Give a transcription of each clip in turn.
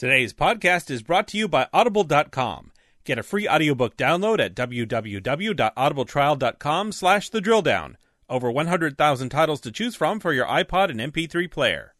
Today's podcast is brought to you by Audible.com. Get a free audiobook download at www.audibletrial.com/thedrilldown. Over 100,000 titles to choose from for your iPod and MP3 player.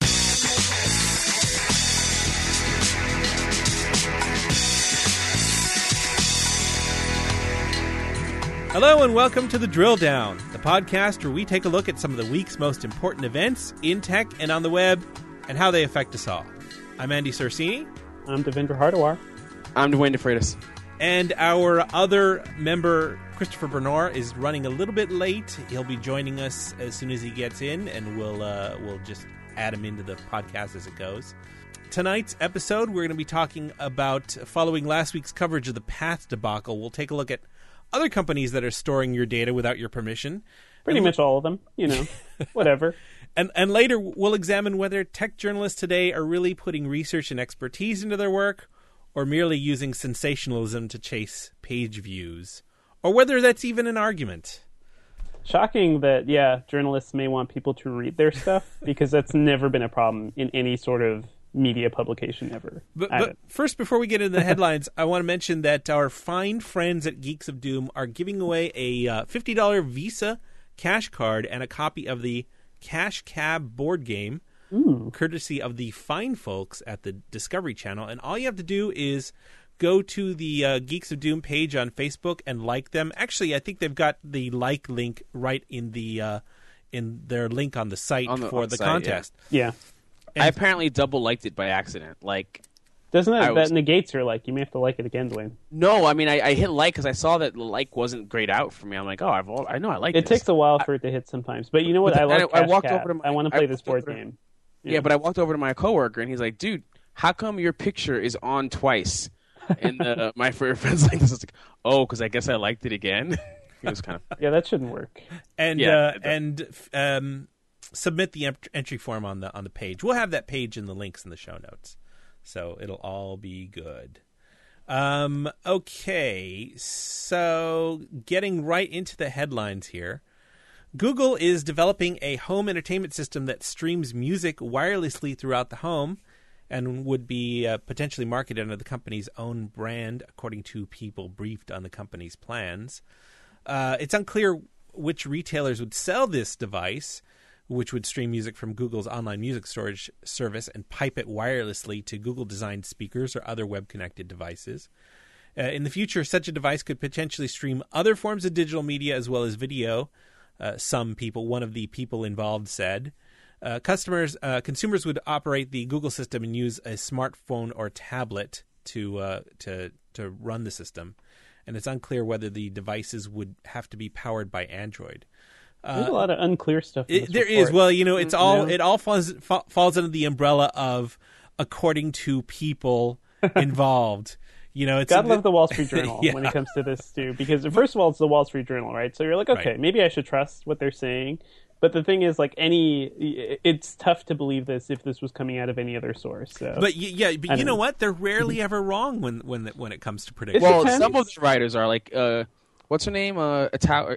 Hello and welcome to The Drill Down, the podcast where we take a look at some of the week's most important events in tech and on the web and how they affect us all. I'm Andy Sorsini. I'm Devendra Hardawar. I'm Dwayne DeFreitas. And our other member, Christopher Bernard, is running a little bit late. He'll be joining us as soon as he gets in, and we'll just add him into the podcast as it goes. Tonight's episode, we're going to be talking about, following last week's coverage of the Path debacle, we'll take a look at other companies that are storing your data without your permission. Pretty much all of them, whatever. And later, we'll examine whether tech journalists today are really putting research and expertise into their work, or merely using sensationalism to chase page views, or whether that's even an argument. Shocking that, journalists may want people to read their stuff, because that's never been a problem in any sort of media publication ever. But first, before we get into the headlines, I want to mention that our fine friends at Geeks of Doom are giving away a $50 Visa cash card and a copy of the Cash Cab board game, courtesy of the fine folks at the Discovery Channel. And all you have to do is go to the Geeks of Doom page on Facebook and like them. Actually, I think they've got the like link right in the in their link on the site for the contest. Yeah. I apparently double liked it by accident. Doesn't that negates your like? You may have to like it again, Dwayne. No, I mean I hit like because I saw that the like wasn't grayed out for me. I'm like, I know I like it. It takes a while for it to hit sometimes, but you know what? I walked over to I want to play this board game. Yeah, but I walked over to my coworker and he's like, "Dude, how come your picture is on twice?" And my friend's like, "This is like, because I guess I liked it again." It was kind of that shouldn't work. And submit the entry form on the page. We'll have that page in the links in the show notes. So it'll all be good. Okay, so getting right into the headlines here. Google is developing a home entertainment system that streams music wirelessly throughout the home and would be potentially marketed under the company's own brand, according to people briefed on the company's plans. It's unclear which retailers would sell this device, which would stream music from Google's online music storage service and pipe it wirelessly to Google-designed speakers or other web-connected devices. In the future, such a device could potentially stream other forms of digital media as well as video, one of the people involved said. Consumers would operate the Google system and use a smartphone or tablet to run the system, and it's unclear whether the devices would have to be powered by Android. There's a lot of unclear stuff. There is. Well, it all falls under the umbrella of according to people involved. God love the Wall Street Journal when it comes to this too, because first of all, it's the Wall Street Journal, right? So you're like, okay, maybe I should trust what they're saying. But the thing is, it's tough to believe this if this was coming out of any other source. So. But you know what? They're rarely ever wrong when it comes to predictions. Well, some of the writers are like. What's her name? Kari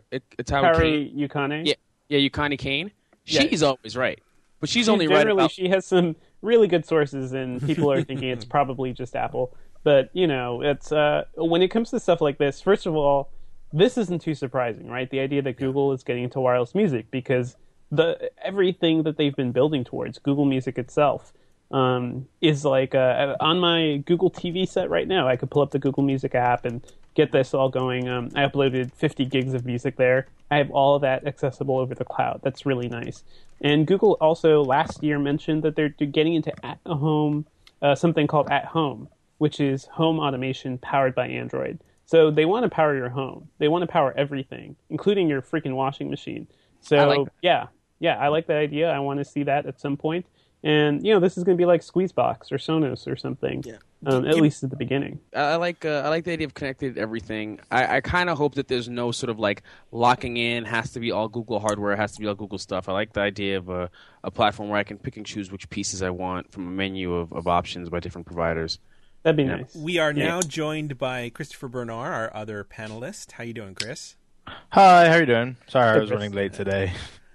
Yukane? Yeah, Yukane Kane. She's always right. But she's only right about... She has some really good sources, and people are thinking it's probably just Apple. But, it's when it comes to stuff like this, first of all, this isn't too surprising, right? The idea that Google is getting into wireless music, because everything that they've been building towards, Google Music itself, is on my Google TV set right now. I could pull up the Google Music app and get this all going. I uploaded 50 gigs of music there. I have all of that accessible over the cloud. That's really nice. And Google also last year mentioned that they're getting into at-home, something called At Home, which is home automation powered by Android. So they want to power your home. They want to power everything, including your freaking washing machine. So I like that idea. I want to see that at some point. And, this is going to be like Squeezebox or Sonos or something, at least at the beginning. I like the idea of connected everything. I kind of hope that there's no sort of locking in, has to be all Google hardware, has to be all Google stuff. I like the idea of a platform where I can pick and choose which pieces I want from a menu of options by different providers. That'd be nice. We are now joined by Christopher Bernard, our other panelist. How you doing, Chris? Hi, how are you doing? Sorry, I was running late today.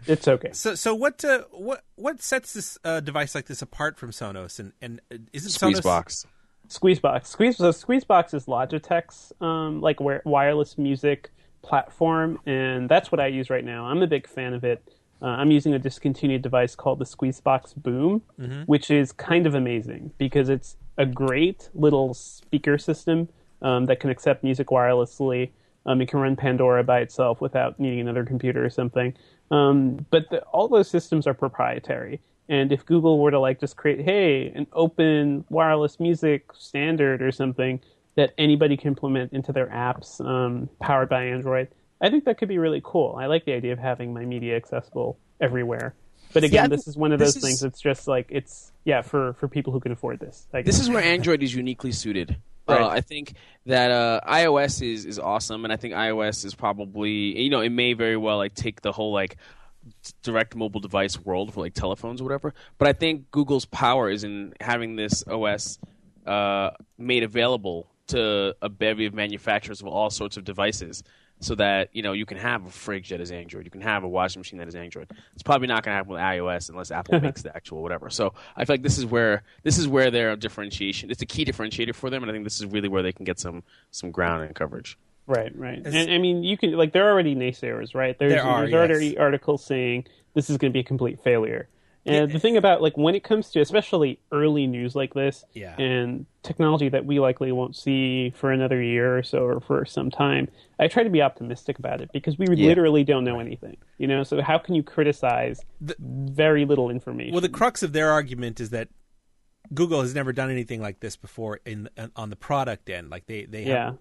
It's okay. So what sets this device like this apart from Sonos? And is it Sonos? Squeezebox. Squeezebox is Logitech's wireless music platform, and that's what I use right now. I'm a big fan of it. I'm using a discontinued device called the Squeezebox Boom, which is kind of amazing because it's a great little speaker system that can accept music wirelessly. It can run Pandora by itself without needing another computer or something. But all those systems are proprietary. And if Google were to just create, an open wireless music standard or something that anybody can implement into their apps powered by Android, I think that could be really cool. I like the idea of having my media accessible everywhere. But again, this is one of those things that's just for people who can afford this. This is where Android is uniquely suited. Right. I think that iOS is awesome, and I think iOS is probably, it may very well take the whole direct mobile device world for telephones or whatever. But I think Google's power is in having this OS made available to a bevy of manufacturers of all sorts of devices, so that you can have a fridge that is Android, you can have a washing machine that is Android. It's probably not going to happen with iOS unless Apple makes the actual whatever. So I feel like this is where their differentiation. It's a key differentiator for them, and I think this is really where they can get some ground and coverage. Right. And I mean, you can there are already naysayers, right? There's already articles saying this is going to be a complete failure. And the thing about when it comes to especially early news like this and technology that we likely won't see for another year or so or for some time, I try to be optimistic about it because we literally don't know anything. So how can you criticize very little information? Well, the crux of their argument is that Google has never done anything like this before on the product end. They have,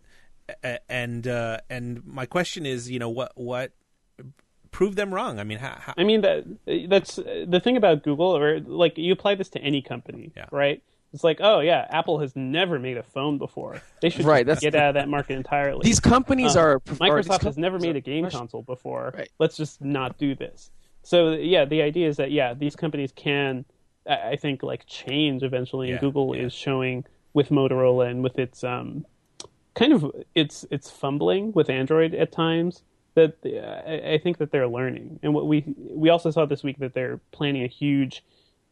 and my question is, what prove them wrong? I mean, how... I mean, that's the thing about Google, or you apply this to any company, right? It's Apple has never made a phone before. They should get out of that market entirely. These companies Microsoft has never made a game console before. Right. Let's just not do this. So the idea is that these companies can, I think, change eventually. And Google is showing with Motorola and with its it's fumbling with Android at times. That I think that they're learning, and what we also saw this week that they're planning a huge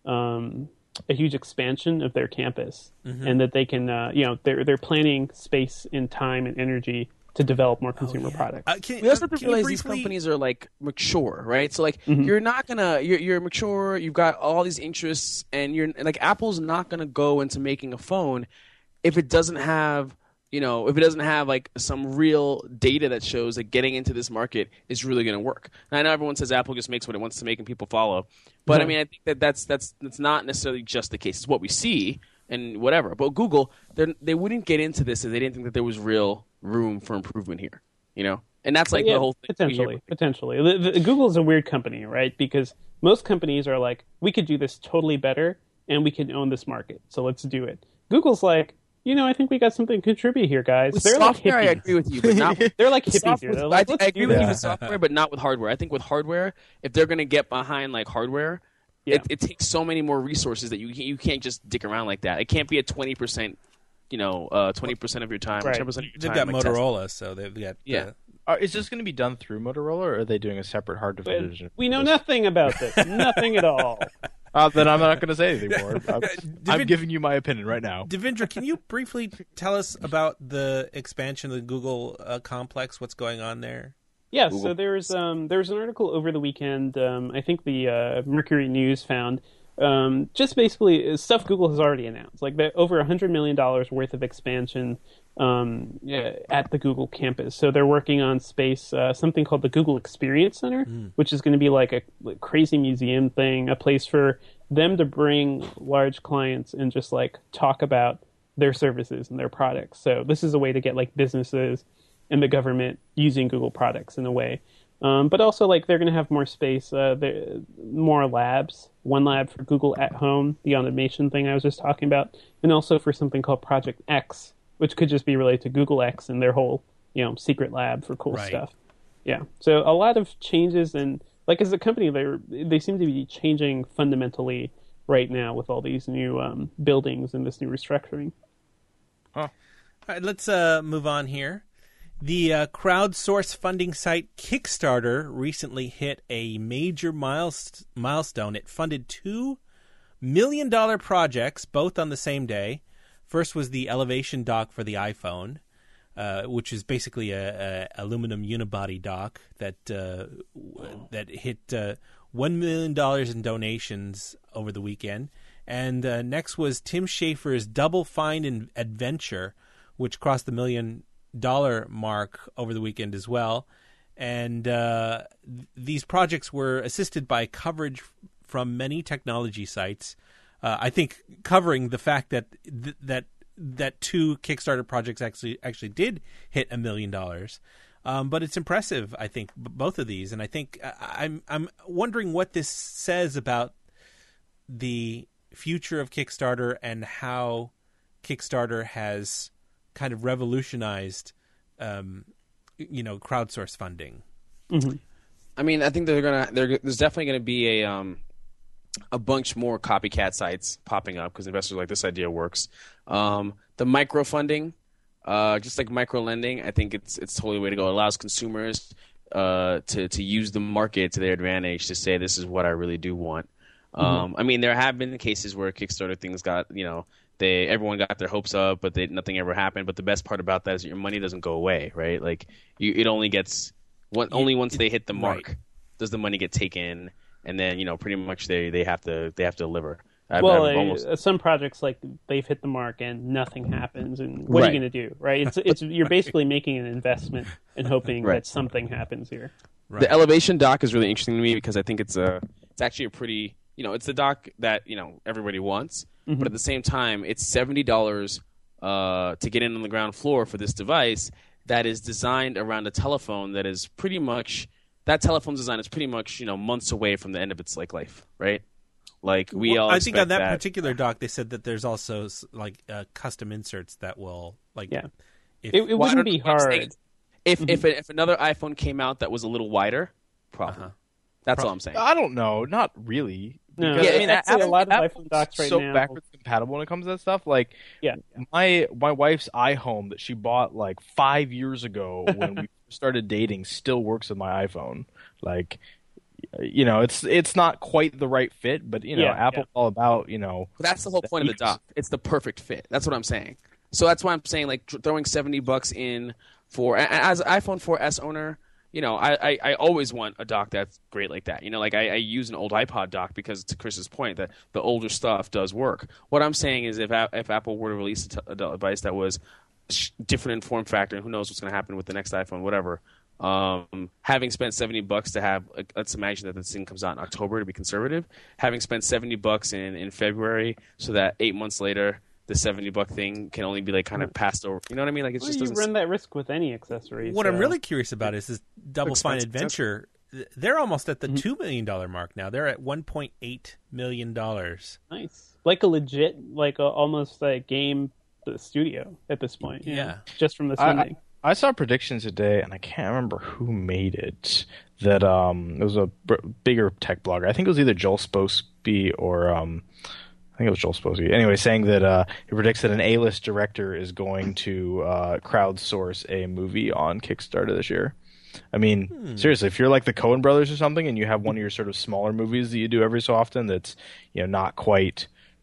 expansion of their campus, and that they can they're planning space and time and energy to develop more consumer products. We also have to realize these companies are mature, right? So you're not gonna you're mature. You've got all these interests, and you're Apple's not gonna go into making a phone if it doesn't have. If it doesn't have some real data that shows that getting into this market is really going to work. And I know everyone says Apple just makes what it wants to make and people follow, but I mean, I think that's not necessarily just the case. It's what we see and whatever. But Google, they wouldn't get into this if they didn't think that there was real room for improvement here. And that's the whole thing. Potentially. Google's a weird company, right? Because most companies are we could do this totally better and we can own this market, so let's do it. Google's I think we got something to contribute here, guys. With they're software, hippies. I agree with you, but not they're hippies here. I agree with you with software, but not with hardware. I think with hardware, if they're going to get behind hardware, it takes so many more resources that you can't just dick around like that. It can't be a 20%, 20% of your time, right. 10% of your They've time. got Motorola, so they've got Is this going to be done through Motorola, or are they doing a separate hardware division? We know nothing about this. Nothing at all. Then I'm not going to say anything more. I'm giving you my opinion right now. Devindra, can you briefly tell us about the expansion of the Google complex? What's going on there? Yeah, so there's an article over the weekend. I think the Mercury News found just basically stuff Google has already announced, over $100 million worth of expansion at the Google campus. So they're working on space, something called the Google Experience Center, which is going to be a crazy museum thing, a place for them to bring large clients and just talk about their services and their products. So this is a way to get businesses and the government using Google products in a way. But also, they're going to have more space, more labs. One lab for Google at Home, the automation thing I was just talking about, and also for something called Project X, which could just be related to Google X and their whole, secret lab for cool stuff. Yeah. So a lot of changes, and as a company, they seem to be changing fundamentally right now with all these new buildings and this new restructuring. All right, let's move on here. The crowdsource funding site Kickstarter recently hit a major milestone. It funded $2 million projects, both on the same day. First was the Elevation dock for the iPhone, which is basically a aluminum unibody dock that hit $1 million in donations over the weekend. And next was Tim Schafer's Double Fine Adventure, which crossed the $1 million mark over the weekend as well. And these projects were assisted by coverage from many technology sites. I think covering the fact that that two Kickstarter projects actually did hit $1 million. But it's impressive, I think, both of these. And I think I'm wondering what this says about the future of Kickstarter and how Kickstarter has kind of revolutionized, crowdsource funding. Mm-hmm. I mean, I think there's definitely gonna be a bunch more copycat sites popping up because investors are like, this idea works. The microfunding, just like micro lending, I think it's totally the way to go. It allows consumers to use the market to their advantage to say, this is what I really do want. I mean, there have been cases where Kickstarter things got, everyone got their hopes up, but nothing ever happened. But the best part about that is that your money doesn't go away, right? Like it only gets only once they hit the mark does the money get taken, and then pretty much they have to deliver. Some projects like they've hit the mark and nothing happens, and what are you going to do, right? It's you're basically making an investment and hoping that something happens here. Right. The Elevation dock is really interesting to me because I think it's actually a pretty it's the dock that everybody wants, but at the same time it's $70 to get in on the ground floor for this device that is designed around a telephone that is pretty much that telephone's design is pretty much months away from the end of its life, right? Like I think on that particular dock they said that there's also like custom inserts that will it wouldn't be hard if another iPhone came out that was a little wider, problem. That's all I'm saying. I don't know, not really. No, because, I mean, a lot of iPhone docks right so now backwards compatible when it comes to that stuff. Like, my wife's iHome that she bought like 5 years ago when we started dating still works with my iPhone. Like, it's not quite the right fit, but Apple's all about But that's the whole point of the dock. It's the perfect fit. That's what I'm saying. So that's why I'm saying like throwing $70 in for as an iPhone 4S owner. I always want a dock that's great like that. Like I use an old iPod dock because, to Chris's point, that the older stuff does work. What I'm saying is if Apple were to release a device that was different in form factor, who knows what's going to happen with the next iPhone, whatever. Having spent $70 to have, let's imagine that this thing comes out in October to be conservative. Having spent $70 in February, so that 8 months later, the $70 thing can only be like kind of passed over. You know what I mean? Like you run that risk with any accessories. What I'm really curious about is this Double Fine Adventure. They're almost at the $2 million mark now. They're at $1.8 million. Nice, like a legit, almost a game studio at this point. Yeah, just from the funding. I saw predictions today, and I can't remember who made it. That it was a bigger tech blogger. I think it was either Joel Spokesby or I think it was Joel Spokesby. Anyway, saying that he predicts that an A-list director is going to crowdsource a movie on Kickstarter this year. I mean, seriously, if you're like the Coen brothers or something, and you have one of your sort of smaller movies that you do every so often that's not quite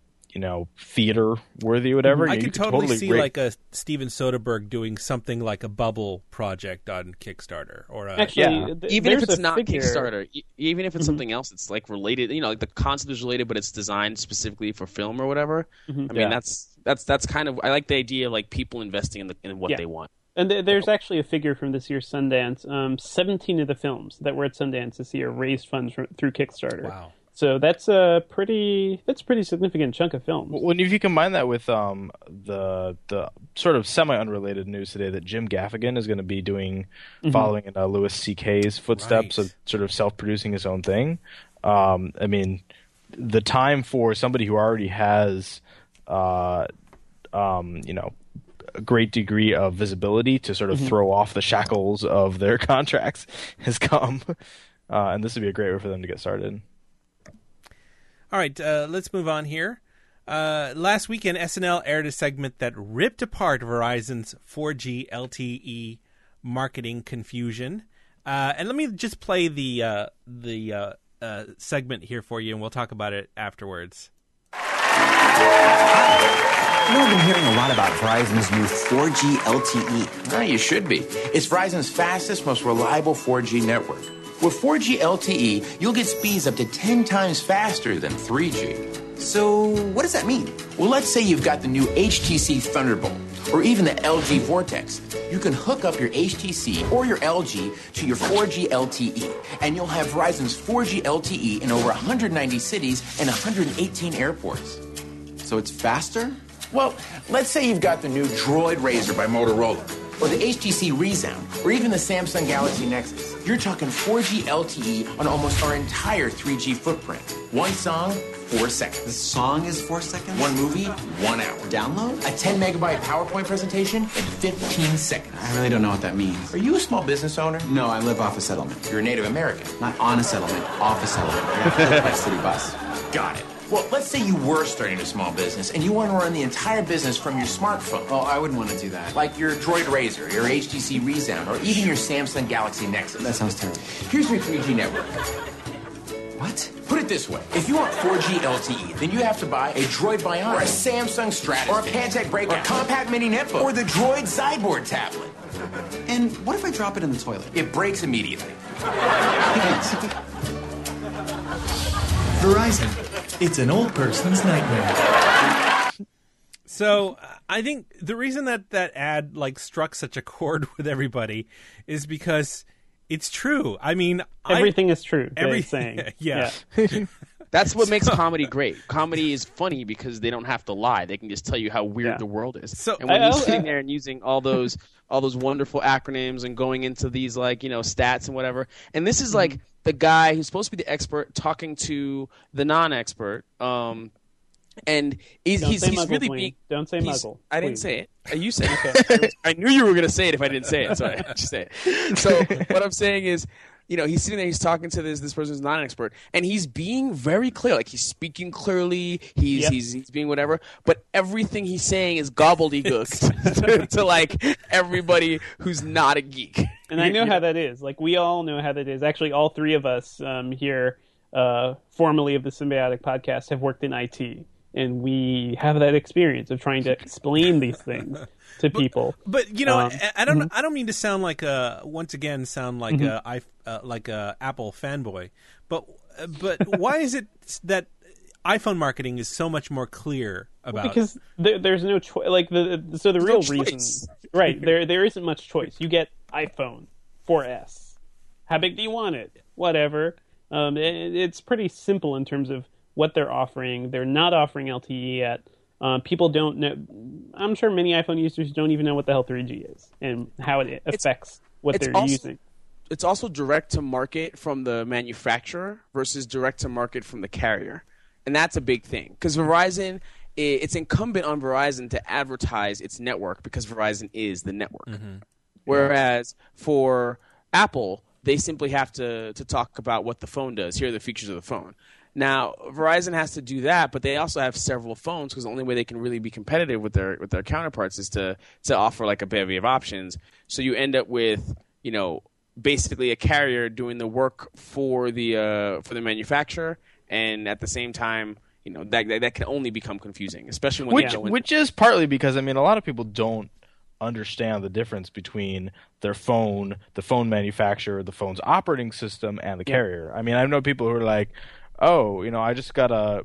theater worthy or whatever. I could totally see like a Steven Soderbergh doing something like a Bubble project on Kickstarter, or even if it's not Kickstarter, even if it's something else that's like related, like the concept is related, but it's designed specifically for film or whatever. I mean, that's kind of, I like the idea of like people investing in what they want. And there's actually a figure from this year's Sundance. 17 of the films that were at Sundance this year raised funds through Kickstarter. Wow. So that's a pretty significant chunk of films. Well, if you combine that with the sort of semi-unrelated news today that Jim Gaffigan is going to be following in Louis C.K.'s footsteps of sort of self-producing his own thing. I mean, the time for somebody who already has, a great degree of visibility to sort of throw off the shackles of their contracts has come, and this would be a great way for them to get started. All right, let's move on here. Last weekend, SNL aired a segment that ripped apart Verizon's 4G LTE marketing confusion. And let me just play the segment here for you, and we'll talk about it afterwards. You know, I've been hearing a lot about Verizon's new 4G LTE. No, you should be. It's Verizon's fastest, most reliable 4G network. With 4G LTE, you'll get speeds up to 10 times faster than 3G. So, what does that mean? Well, let's say you've got the new HTC Thunderbolt, or even the LG Vortex. You can hook up your HTC or your LG to your 4G LTE, and you'll have Verizon's 4G LTE in over 190 cities and 118 airports. So it's faster? Well, let's say you've got the new Droid Razr by Motorola, or the HTC ReSound, or even the Samsung Galaxy Nexus. You're talking 4G LTE on almost our entire 3G footprint. One song, 4 seconds. The song is 4 seconds? One movie, 1 hour. Download? A 10 megabyte PowerPoint presentation in 15 seconds. I really don't know what that means. Are you a small business owner? No, I live off a settlement. You're a Native American. Not on a settlement, off a settlement. I got killed by a city bus. Got it. Well, let's say you were starting a small business and you want to run the entire business from your smartphone. Oh, I wouldn't want to do that. Like your Droid Razr, your HTC ReSound, or even your Samsung Galaxy Nexus. That sounds terrible. Here's your 3G network. What? Put it this way. If you want 4G LTE, then you have to buy a Droid Bionic, or a Samsung Stratus, or a Pantech Breakout, or a Compact Mini Netbook, or the Droid Sideboard tablet. And what if I drop it in the toilet? It breaks immediately. Verizon. It's an old person's nightmare. So I think the reason that ad struck such a chord with everybody is because it's true. I mean, everything is true. Everything. Yeah. That's what makes comedy great. Comedy is funny because they don't have to lie. They can just tell you how weird the world is. So, and when he's sitting there and using all those wonderful acronyms and going into these stats and whatever, and this is like the guy who's supposed to be the expert talking to the non-expert, and he's really being. Don't say muggle. I didn't say it. You said it. I knew you were going to say it if I didn't say it, so I just say it. So what I'm saying is, he's sitting there, he's talking to this person who's not an expert, and he's being very clear. Like, he's speaking clearly, he's being whatever, but everything he's saying is gobbledygook to everybody who's not a geek. And I know how that is. Like, we all know how that is. Actually, all three of us here, formerly of the Symbiotic Podcast, have worked in IT. And we have that experience of trying to explain these things to people. But I don't mean to sound like a Apple fanboy. But why is it that iPhone marketing is so much more clear about? Because there's no choice. The real reason, right? There isn't much choice. You get iPhone 4S. How big do you want it? Whatever. It's pretty simple in terms of what they're offering. They're not offering LTE yet. People don't know. I'm sure many iPhone users don't even know what the hell 3G is and how it affects what they're using. It's also direct to market from the manufacturer versus direct to market from the carrier. And that's a big thing. Because Verizon, it's incumbent on Verizon to advertise its network because Verizon is the network. Mm-hmm. Whereas for Apple, they simply have to talk about what the phone does. Here are the features of the phone. Now, Verizon has to do that, but they also have several phones because the only way they can really be competitive with their counterparts is to offer like a bevy of options. So you end up with, basically a carrier doing the work for the manufacturer, and at the same time, that can only become confusing, especially when which is partly because a lot of people don't understand the difference between their phone, the phone manufacturer, the phone's operating system, and the carrier. I know people who are like, oh, I just got a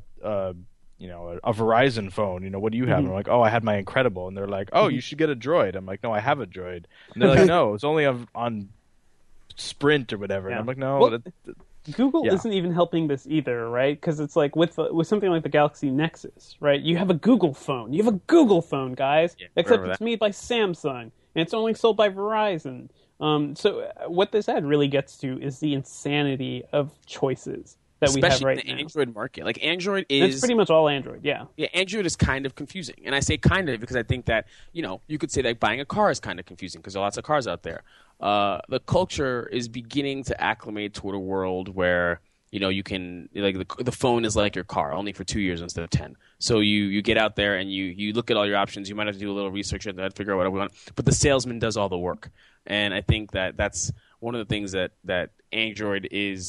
Verizon phone. What do you have? And I'm like, oh, I had my Incredible. And they're like, oh, you should get a Droid. I'm like, no, I have a Droid. And they're like, no, it's only on Sprint or whatever. And I'm like, no. Well, Google isn't even helping this either, right? Because it's like with something like the Galaxy Nexus, right? You have a Google phone. You have a Google phone, guys. Yeah, except it's made by Samsung, and it's only sold by Verizon. So what this ad really gets to is the insanity of choices that we have right now. Especially in the Android market. Like, Android is... It's pretty much all Android, yeah. Yeah, Android is kind of confusing. And I say kind of because I think that, you could say that buying a car is kind of confusing because there are lots of cars out there. The culture is beginning to acclimate toward a world where, you can the phone is like your car, only for 2 years instead of 10. So you get out there and you look at all your options. You might have to do a little research and figure out what I want, but the salesman does all the work. And I think that's one of the things that Android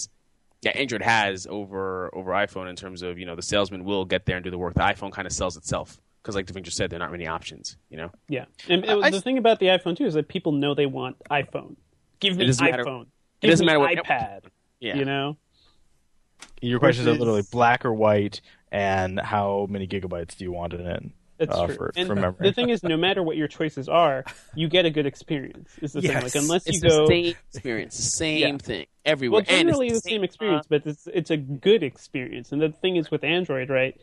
has over iPhone in terms of the salesman will get there and do the work. The iPhone kind of sells itself. Because, like Devin just said, there aren't many options, Yeah, and the thing about the iPhone too is that people know they want iPhone. Give me iPhone. It doesn't matter what iPad. Yeah. Your questions are literally black or white, and how many gigabytes do you want in it? That's true. For memory. The thing is, no matter what your choices are, you get a good experience. Is the thing. Like unless it's you go the same experience, the same thing everywhere. Well, generally the same experience, but it's a good experience. And the thing is with Android, right?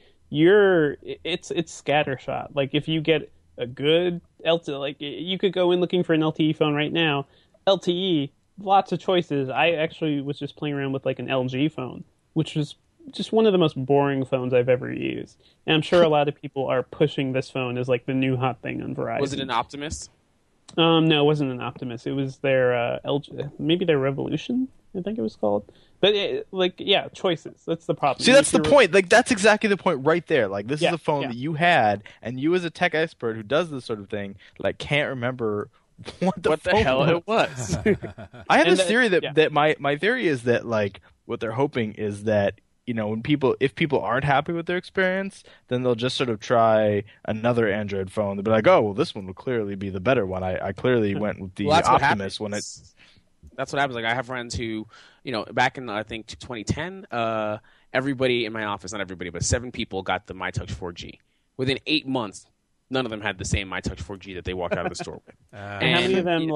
It's scattershot. Like if you get a good LTE, like you could go in looking for an LTE phone right now. LTE, lots of choices. I actually was just playing around with like an LG phone, which was just one of the most boring phones I've ever used. And I'm sure a lot of people are pushing this phone as like the new hot thing on Verizon. Was it an Optimus? No, it wasn't an Optimus. It was their LG, maybe their Revolution, I think it was called. But choices. That's the problem. See, that's the point. Like that's exactly the point right there. Like this is a phone that you had, and you as a tech expert who does this sort of thing, like can't remember what the hell it was. I have this theory that my theory is that like what they're hoping is that if people aren't happy with their experience, then they'll just sort of try another Android phone. They'll be like, oh, well, this one will clearly be the better one. I clearly went with the Optimus when it. That's what happens. Like I have friends who, back in I think 2010, everybody in my office, not everybody, but 7 people got the MyTouch 4G. Within 8 months, none of them had the same MyTouch 4G that they walked out of the store with. And how many of them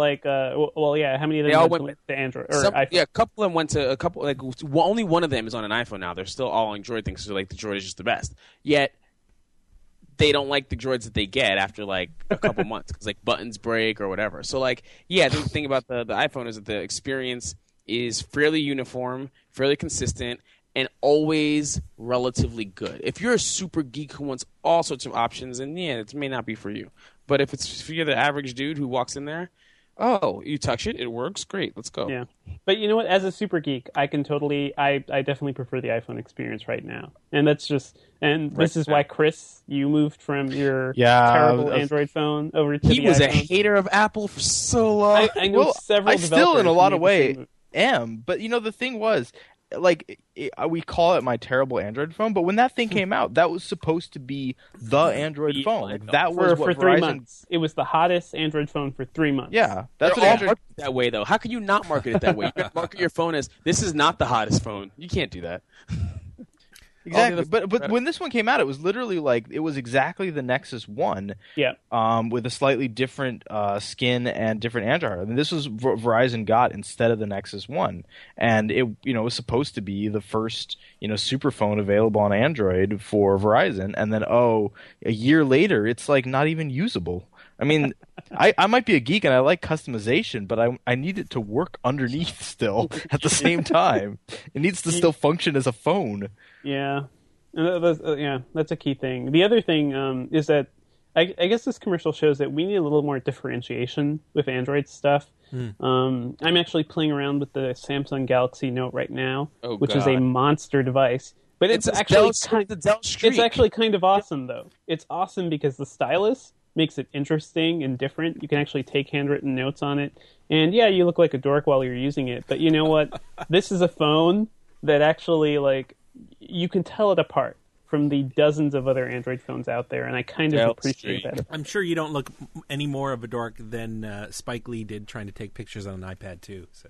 how many of them they all went to Android or iPhone? Yeah, a couple of them went to only one of them is on an iPhone now. They're still all Android things, so like the Droid is just the best. Yet they don't like the Droids that they get after like a couple months because like buttons break or whatever. So like the thing about the iPhone is that the experience is fairly uniform, fairly consistent, and always relatively good. If you're a super geek who wants all sorts of options, then it may not be for you. But if you're the average dude who walks in there, oh, you touch it, it works, great, let's go. Yeah, but you know what? As a super geek, I definitely prefer the iPhone experience right now, and this is why Chris, you moved from your terrible Android phone over to he was iPhone. A hater of Apple for so long. I know several. I still, in a lot of ways, am. But the thing was, like, we call it my terrible Android phone, but when that thing came out, that was supposed to be the Android phone. Like, that was what for 3 Verizon... months. It was the hottest Android phone for 3 months. Yeah, that's They're all marketed that way, though. How can you not market it that way? You can market your phone as this is not the hottest phone. You can't do that. Exactly, but when this one came out, it was literally like it was exactly the Nexus 1, with a slightly different skin and different Android hardware. I mean, this was what Verizon got instead of the Nexus 1, and it was supposed to be the first super phone available on Android for Verizon, and then a year later, it's like not even usable. I mean, I might be a geek and I like customization, but I need it to work underneath still at the same time. It needs to still function as a phone. Yeah, that's a key thing. The other thing is that I guess this commercial shows that we need a little more differentiation with Android stuff. I'm actually playing around with the Samsung Galaxy Note right now, which is a monster device. But it's actually kind of awesome, though. It's awesome because the stylus makes it interesting and different. You can actually take handwritten notes on it. And you look like a dork while you're using it. But you know what? This is a phone that actually, like, you can tell it apart from the dozens of other Android phones out there, and I kind of appreciate that. I'm sure you don't look any more of a dork than Spike Lee did trying to take pictures on an iPad, too. So.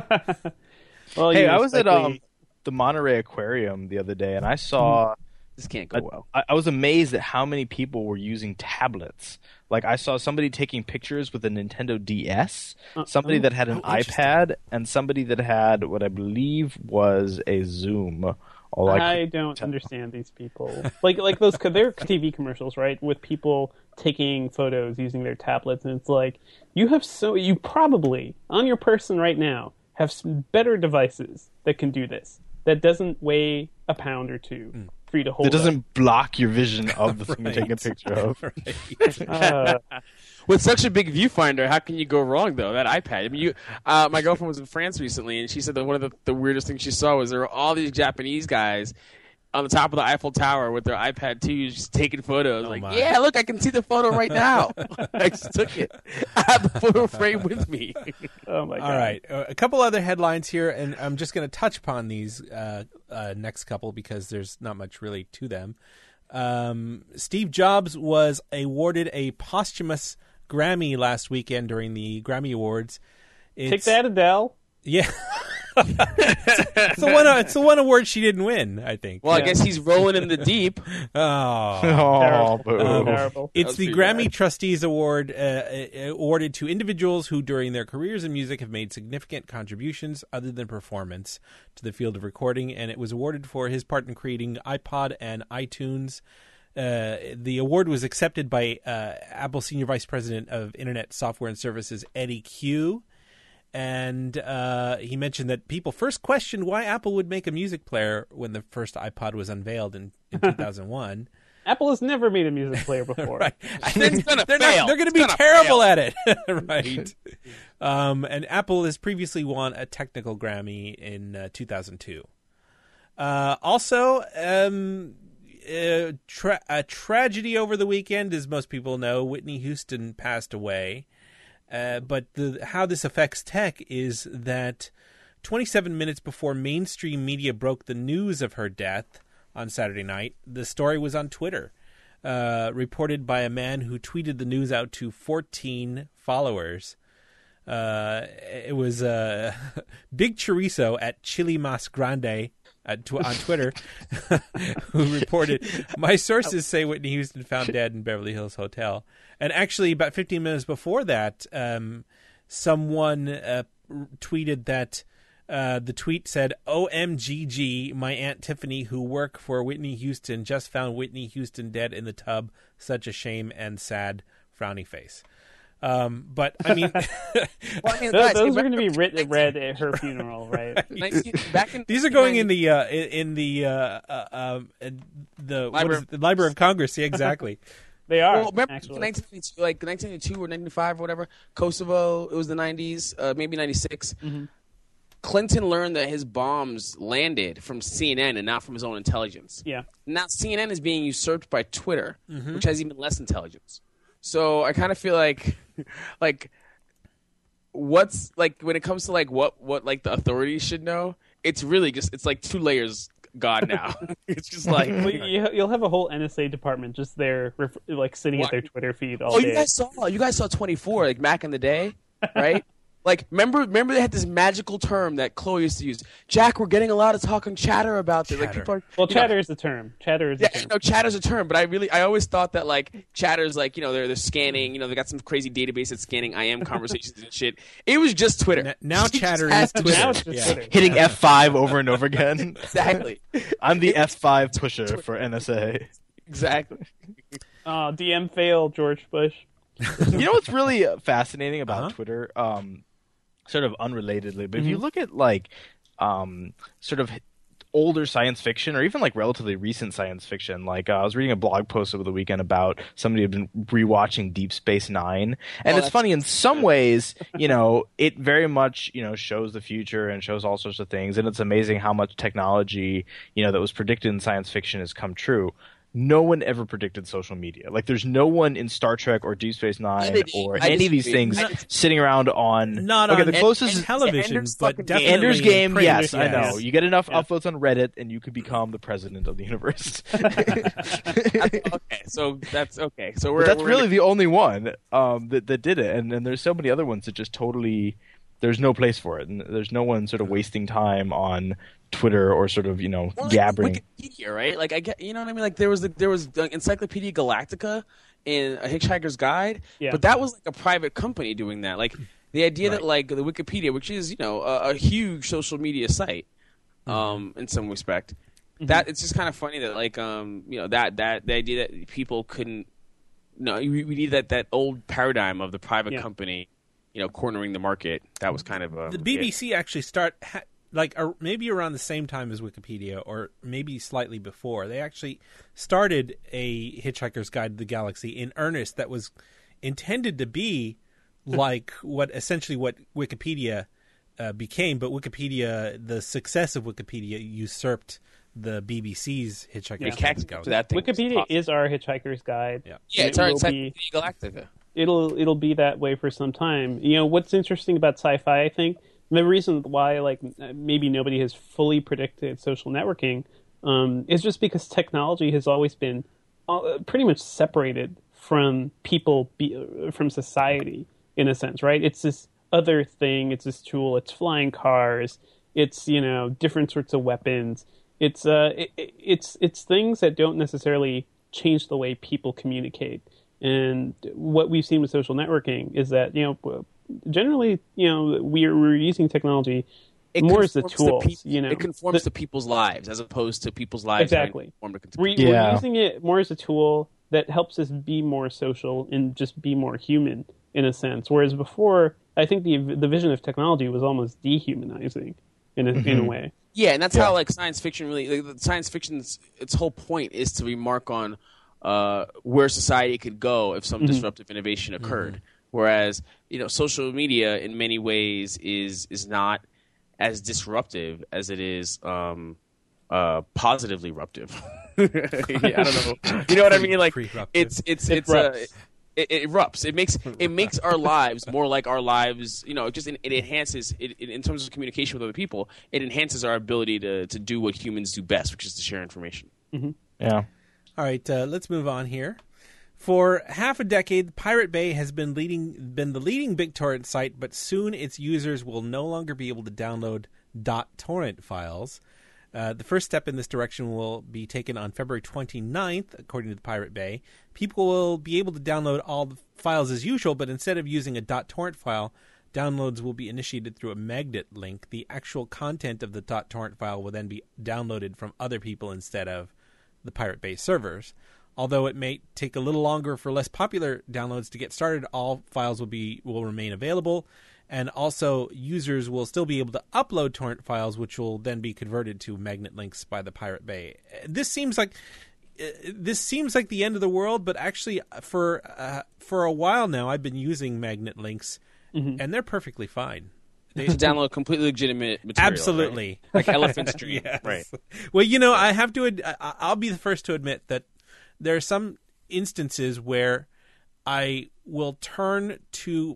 Well, hey, I was at the Monterey Aquarium the other day, and I saw... This can't go well. I was amazed at how many people were using tablets. Like, I saw somebody taking pictures with a Nintendo DS, somebody that had an iPad, and somebody that had what I believe was a Zoom. I don't understand these people. Like those, they're TV commercials, right? With people taking photos using their tablets, and it's like you probably on your person right now have some better devices that can do this. That doesn't weigh a pound or two for you to hold. It doesn't block your vision of the thing you're taking a picture of. With such a big viewfinder, how can you go wrong though? That iPad. I mean, my girlfriend was in France recently, and she said that one of the weirdest things she saw was there were all these Japanese guys on the top of the Eiffel Tower with their iPad 2s just taking photos. Yeah, look, I can see the photo right now. I just took it. I have the photo frame with me. Oh, my God. All right. A couple other headlines here, and I'm just going to touch upon these next couple because there's not much really to them. Steve Jobs was awarded a posthumous Grammy last weekend during the Grammy Awards. Take that, Adele. Yeah. It's the one award she didn't win, I think. Well, I guess he's rolling in the deep. Terrible. It's the Grammy Trustees Award awarded to individuals who, during their careers in music, have made significant contributions other than performance to the field of recording, and it was awarded for his part in creating iPod and iTunes. The award was accepted by Apple Senior Vice President of Internet Software and Services, Eddie Q. And he mentioned that people first questioned why Apple would make a music player when the first iPod was unveiled in 2001. Apple has never made a music player before. Right. They're going to be terrible at it. Right. And Apple has previously won a technical Grammy in 2002. Also, a tragedy over the weekend, as most people know. Whitney Houston passed away. But how this affects tech is that 27 minutes before mainstream media broke the news of her death on Saturday night, the story was on Twitter, reported by a man who tweeted the news out to 14 followers. It was Big Chorizo at Chili Mas Grande on Twitter who reported, "My sources say Whitney Houston found dead in Beverly Hills Hotel." And actually, about 15 minutes before that, someone tweeted that the tweet said, "OMGG, my Aunt Tiffany, who worked for Whitney Houston, just found Whitney Houston dead in the tub. Such a shame and sad, frowny face." But I mean, those are going to be read at her funeral, right? These are going in the Library of Congress. Yeah, exactly. They are. Well, remember 1992, like 1992 or 1995 or whatever, Kosovo. It was the 90s, maybe 96. Mm-hmm. Clinton learned that his bombs landed from CNN and not from his own intelligence. Yeah. Now CNN is being usurped by Twitter, which has even less intelligence. So I kind of feel like what's like when it comes to like what like the authorities should know, it's really just it's like two layers God now. It's just like you'll have a whole NSA department just there, like sitting at their Twitter feed all day. You guys saw 24 like back in the day, right? Like, remember they had this magical term that Chloe used to use. Jack, we're getting a lot of talk on Chatter about this. Like, people are, chatter is a term. Chatter is a term. No, Chatter's a term, but I always thought that, like, Chatter's, like, they're scanning, they got some crazy database that's scanning IM conversations and shit. It was just Twitter. Now Chatter is Twitter. Now it's just Twitter. Hitting F5 over and over again. Exactly. I'm the F5 pusher for NSA. Exactly. DM fail, George Bush. You know what's really fascinating about Twitter? Sort of unrelatedly, but if you look at like sort of older science fiction or even like relatively recent science fiction, like I was reading a blog post over the weekend about somebody who had been rewatching Deep Space Nine, and it's funny in some ways, it very much shows the future and shows all sorts of things, and it's amazing how much technology that was predicted in science fiction has come true. No one ever predicted social media. Like, there's no one in Star Trek or Deep Space Nine or any of these things sitting around on... the closest television, but definitely... Ender's Game, yes, I know. Yes. You get enough upvotes on Reddit, and you could become the president of the universe. Okay, so that's really the only one that did it, and there's so many other ones that just totally... There's no place for it, and there's no one sort of wasting time on Twitter or sort of gabbering. Wikipedia, right? Like I get, what I mean. Like there was the Encyclopedia Galactica in A Hitchhiker's Guide, but that was like a private company doing that. Like the idea that like the Wikipedia, which is a huge social media site, in some respect, that it's just kind of funny that like that the idea that people couldn't. No, we need that old paradigm of the private company. Cornering the market. That was kind of the BBC actually maybe around the same time as Wikipedia, or maybe slightly before. They actually started a Hitchhiker's Guide to the Galaxy in earnest. That was intended to be like what Wikipedia became, but the success of Wikipedia usurped the BBC's Hitchhiker's Guide to Galaxy. Wikipedia is our Hitchhiker's Guide. Yeah, it's our Galactica. It'll be that way for some time. What's interesting about sci-fi, I think, the reason why maybe nobody has fully predicted social networking is just because technology has always been pretty much separated from people, from society in a sense, right? It's this other thing. It's this tool. It's flying cars. It's different sorts of weapons. It's things that don't necessarily change the way people communicate. And what we've seen with social networking is that generally we're using technology more as the tools. It conforms to people's lives as opposed to people's lives. Exactly. We're using it more as a tool that helps us be more social and just be more human in a sense. Whereas before, I think the vision of technology was almost dehumanizing in a way. Yeah, and that's how science fiction science fiction's its whole point is to remark on where society could go if some disruptive innovation occurred. Whereas social media in many ways is not as disruptive as it is positively eruptive. I don't know. You know what I mean? Like it erupts. It makes our lives more like our lives. It enhances it in terms of communication with other people. It enhances our ability to do what humans do best, which is to share information. Mm-hmm. Yeah. All right, let's move on here. For half a decade, Pirate Bay has been the leading BitTorrent site, but soon its users will no longer be able to download .torrent files. The first step in this direction will be taken on February 29th, according to the Pirate Bay. People will be able to download all the files as usual, but instead of using a .torrent file, downloads will be initiated through a magnet link. The actual content of the .torrent file will then be downloaded from other people instead of the Pirate Bay servers. Although it may take a little longer for less popular downloads to get started, all files will remain available, and also users will still be able to upload torrent files, which will then be converted to magnet links by the Pirate Bay. This seems like the end of the world, but actually for a while now I've been using magnet links, and they're perfectly fine. To download completely legitimate material. Absolutely. Right? Like Elephant's Dream. Yes. Right. Well, I'll be the first to admit that there are some instances where I will turn to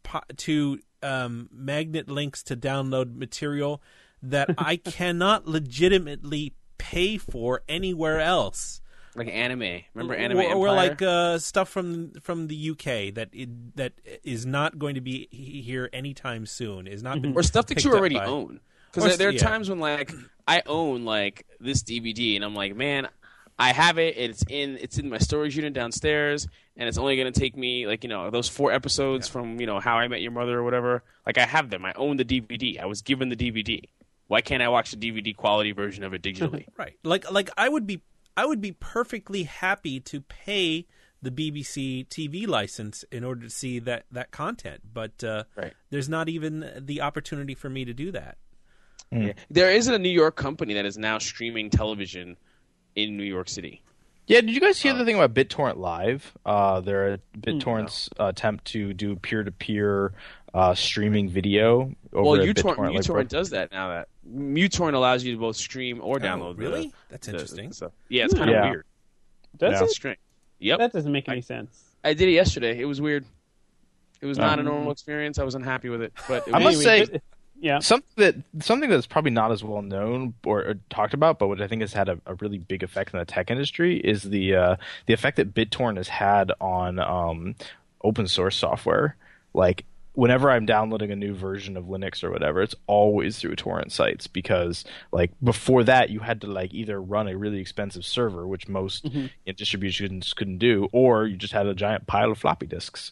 magnet links to download material that I cannot legitimately pay for anywhere else. Like anime. Remember Anime Empire? Or like stuff from the UK that is not going to be here anytime soon. Is not been or stuff that you already own. Because there are times when I own this DVD and I'm like, man, I have it. It's in my storage unit downstairs, and it's only going to take me those 4 episodes from How I Met Your Mother or whatever. Like I have them. I own the DVD. I was given the DVD. Why can't I watch the DVD quality version of it digitally? Right. Like I would be perfectly happy to pay the BBC TV license in order to see that content, but there's not even the opportunity for me to do that. Yeah. There is a New York company that is now streaming television in New York City. Yeah, did you guys hear the thing about BitTorrent Live? They're BitTorrent's attempt to do peer-to-peer streaming video over at BitTorrent. uTorrent does that now. That uTorrent allows you to both stream or download. Really? That's interesting. Yeah, it's kind of weird. Does it? Strange. Yep. That doesn't make any sense. I did it yesterday. It was weird. It was not a normal experience. I was unhappy with it. But I must say, yeah, something that's probably not as well known or talked about, but what I think has had a really big effect in the tech industry is the effect that BitTorrent has had on open source software. Like whenever I'm downloading a new version of Linux or whatever, it's always through torrent sites because before that you had to either run a really expensive server, which most distributions couldn't do, or you just had a giant pile of floppy disks.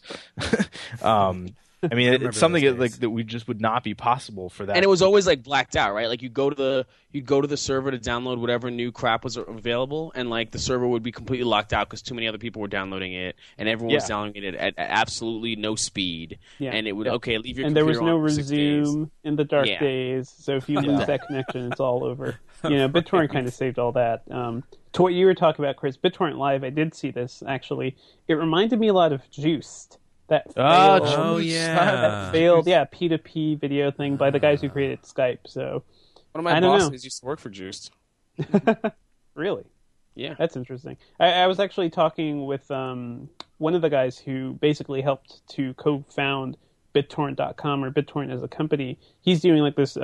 I mean, it's something that we just would not be possible for that. And it was always blacked out, right? You go to the server to download whatever new crap was available, and the server would be completely locked out because too many other people were downloading it, and everyone was downloading it at absolutely no speed. Yeah. And it would leave your computer on. And there was no for 6 days. resume in the dark days, so if you lose that connection, it's all over. BitTorrent kind of saved all that. To what you were talking about, Chris, BitTorrent Live, I did see this actually. It reminded me a lot of Juiced. that Oh, failed, Oh, yeah. that failed, P2P video thing by the guys who created Skype. So One of my I don't know. bosses used to work for Juiced. really. Yeah. That's interesting. I was actually talking with one of the guys who basically helped to co-found BitTorrent.com, or BitTorrent as a company. He's doing like this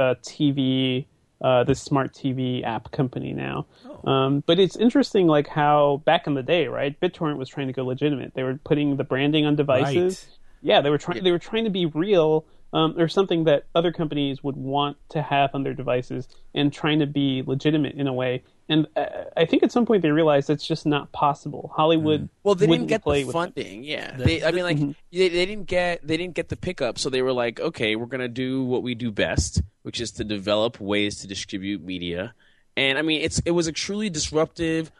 this smart TV app company now. But it's interesting, like how back in the day, right? BitTorrent was trying to go legitimate. They were putting the branding on devices. Right. Yeah, they were trying. They were trying to be real, or something that other companies would want to have on their devices, and trying to be legitimate in a way. And I think at some point they realized it's just not possible. Hollywood. Well, they didn't wouldn't get play the with funding. Yeah, they didn't get the pickup, so they were like, okay, we're gonna do what we do best, which is to develop ways to distribute media. And I mean, it was a truly disruptive,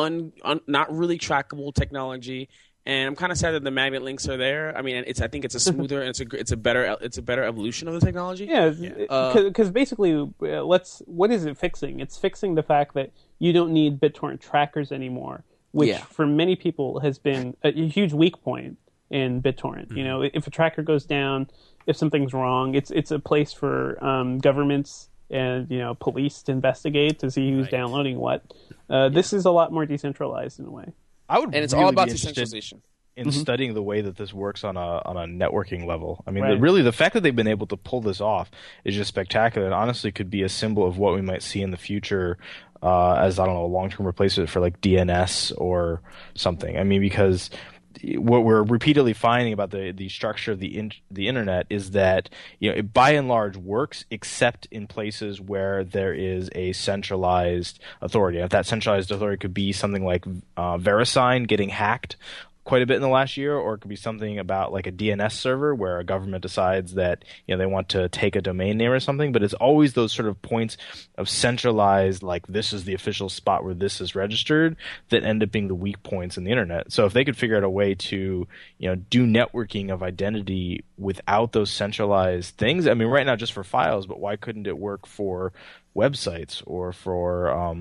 not really trackable technology. And I'm kind of sad that the magnet links are there. I mean, I think it's a smoother and it's a better evolution of the technology. Yeah, because basically, what is it fixing? It's fixing the fact that you don't need BitTorrent trackers anymore, which for many people has been a huge weak point in BitTorrent. Mm-hmm. You know, if a tracker goes down, if something's wrong, it's a place for governments and police to investigate to see who's downloading what. This is a lot more decentralized in a way. And it's all about decentralization. In studying the way that this works on a networking level. I mean, the fact that they've been able to pull this off is just spectacular, and honestly could be a symbol of what we might see in the future as, I don't know, a long-term replacement for like DNS or something. I mean, because what we're repeatedly finding about the structure of the internet is that it by and large works, except in places where there is a centralized authority. And if that centralized authority could be something like VeriSign getting hacked quite a bit in the last year, or it could be something about like a DNS server where a government decides that they want to take a domain name or something. But it's always those sort of points of centralized, like this is the official spot where this is registered, that end up being the weak points in the internet. So if they could figure out a way to do networking of identity without those centralized things, I mean, right now just for files, but why couldn't it work for websites or for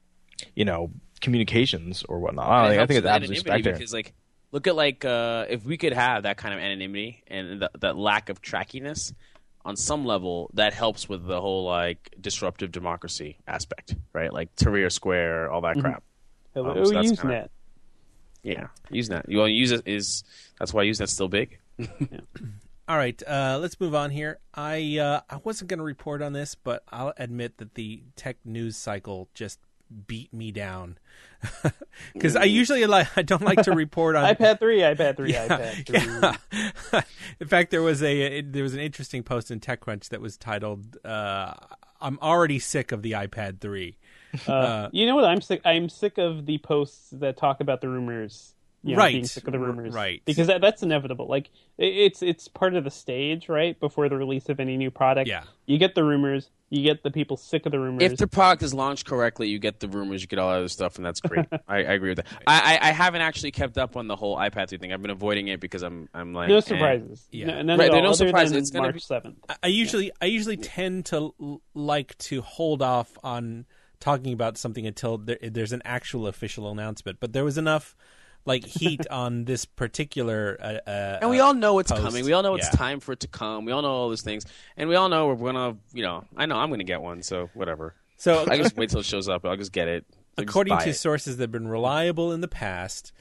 communications or whatnot? I think it's absolutely spectacular. Because look at if we could have that kind of anonymity and that lack of trackiness on some level, that helps with the whole disruptive democracy aspect, right? Like Tahrir Square, all that crap. Hello, Usenet. Yeah, Usenet. You want to use it that's why Usenet's still big. All right, let's move on here. I wasn't going to report on this, but I'll admit that the tech news cycle just beat me down because I usually I don't like to report on iPad 3. Yeah. In fact, there was an interesting post in TechCrunch that was titled "I'm already sick of the iPad 3." You know what? I'm sick of the posts that talk about the rumors. Being sick of the rumors, right? Because that's inevitable. Like it's part of the stage, right? Before the release of any new product, you get the rumors, you get the people sick of the rumors. If the product is launched correctly, you get the rumors, you get all that other stuff, and that's great. I agree with that. I haven't actually kept up on the whole iPad 3 thing. I've been avoiding it because I'm like no surprises. Yeah, none at all, no surprises. Than it's gonna March 7th. I usually tend to like to hold off on talking about something until there's an actual official announcement. But there was enough heat on this particular and we all know it's post. coming. We all know it's time for it to come. We all know all those things, and we all know we're gonna I know I'm gonna get one, so whatever. So I just wait till it shows up. I'll just get it. According to sources that have been reliable in the past,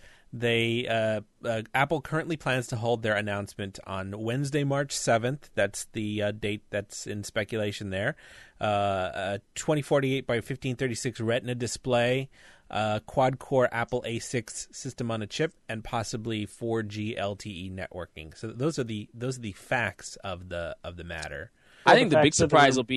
Apple currently plans to hold their announcement on Wednesday, March 7th. That's the date that's in speculation there. 2048 by 1536 Retina display, quad-core Apple A6 system on a chip, and possibly 4G LTE networking. So those are the facts of the matter. I think the big surprise will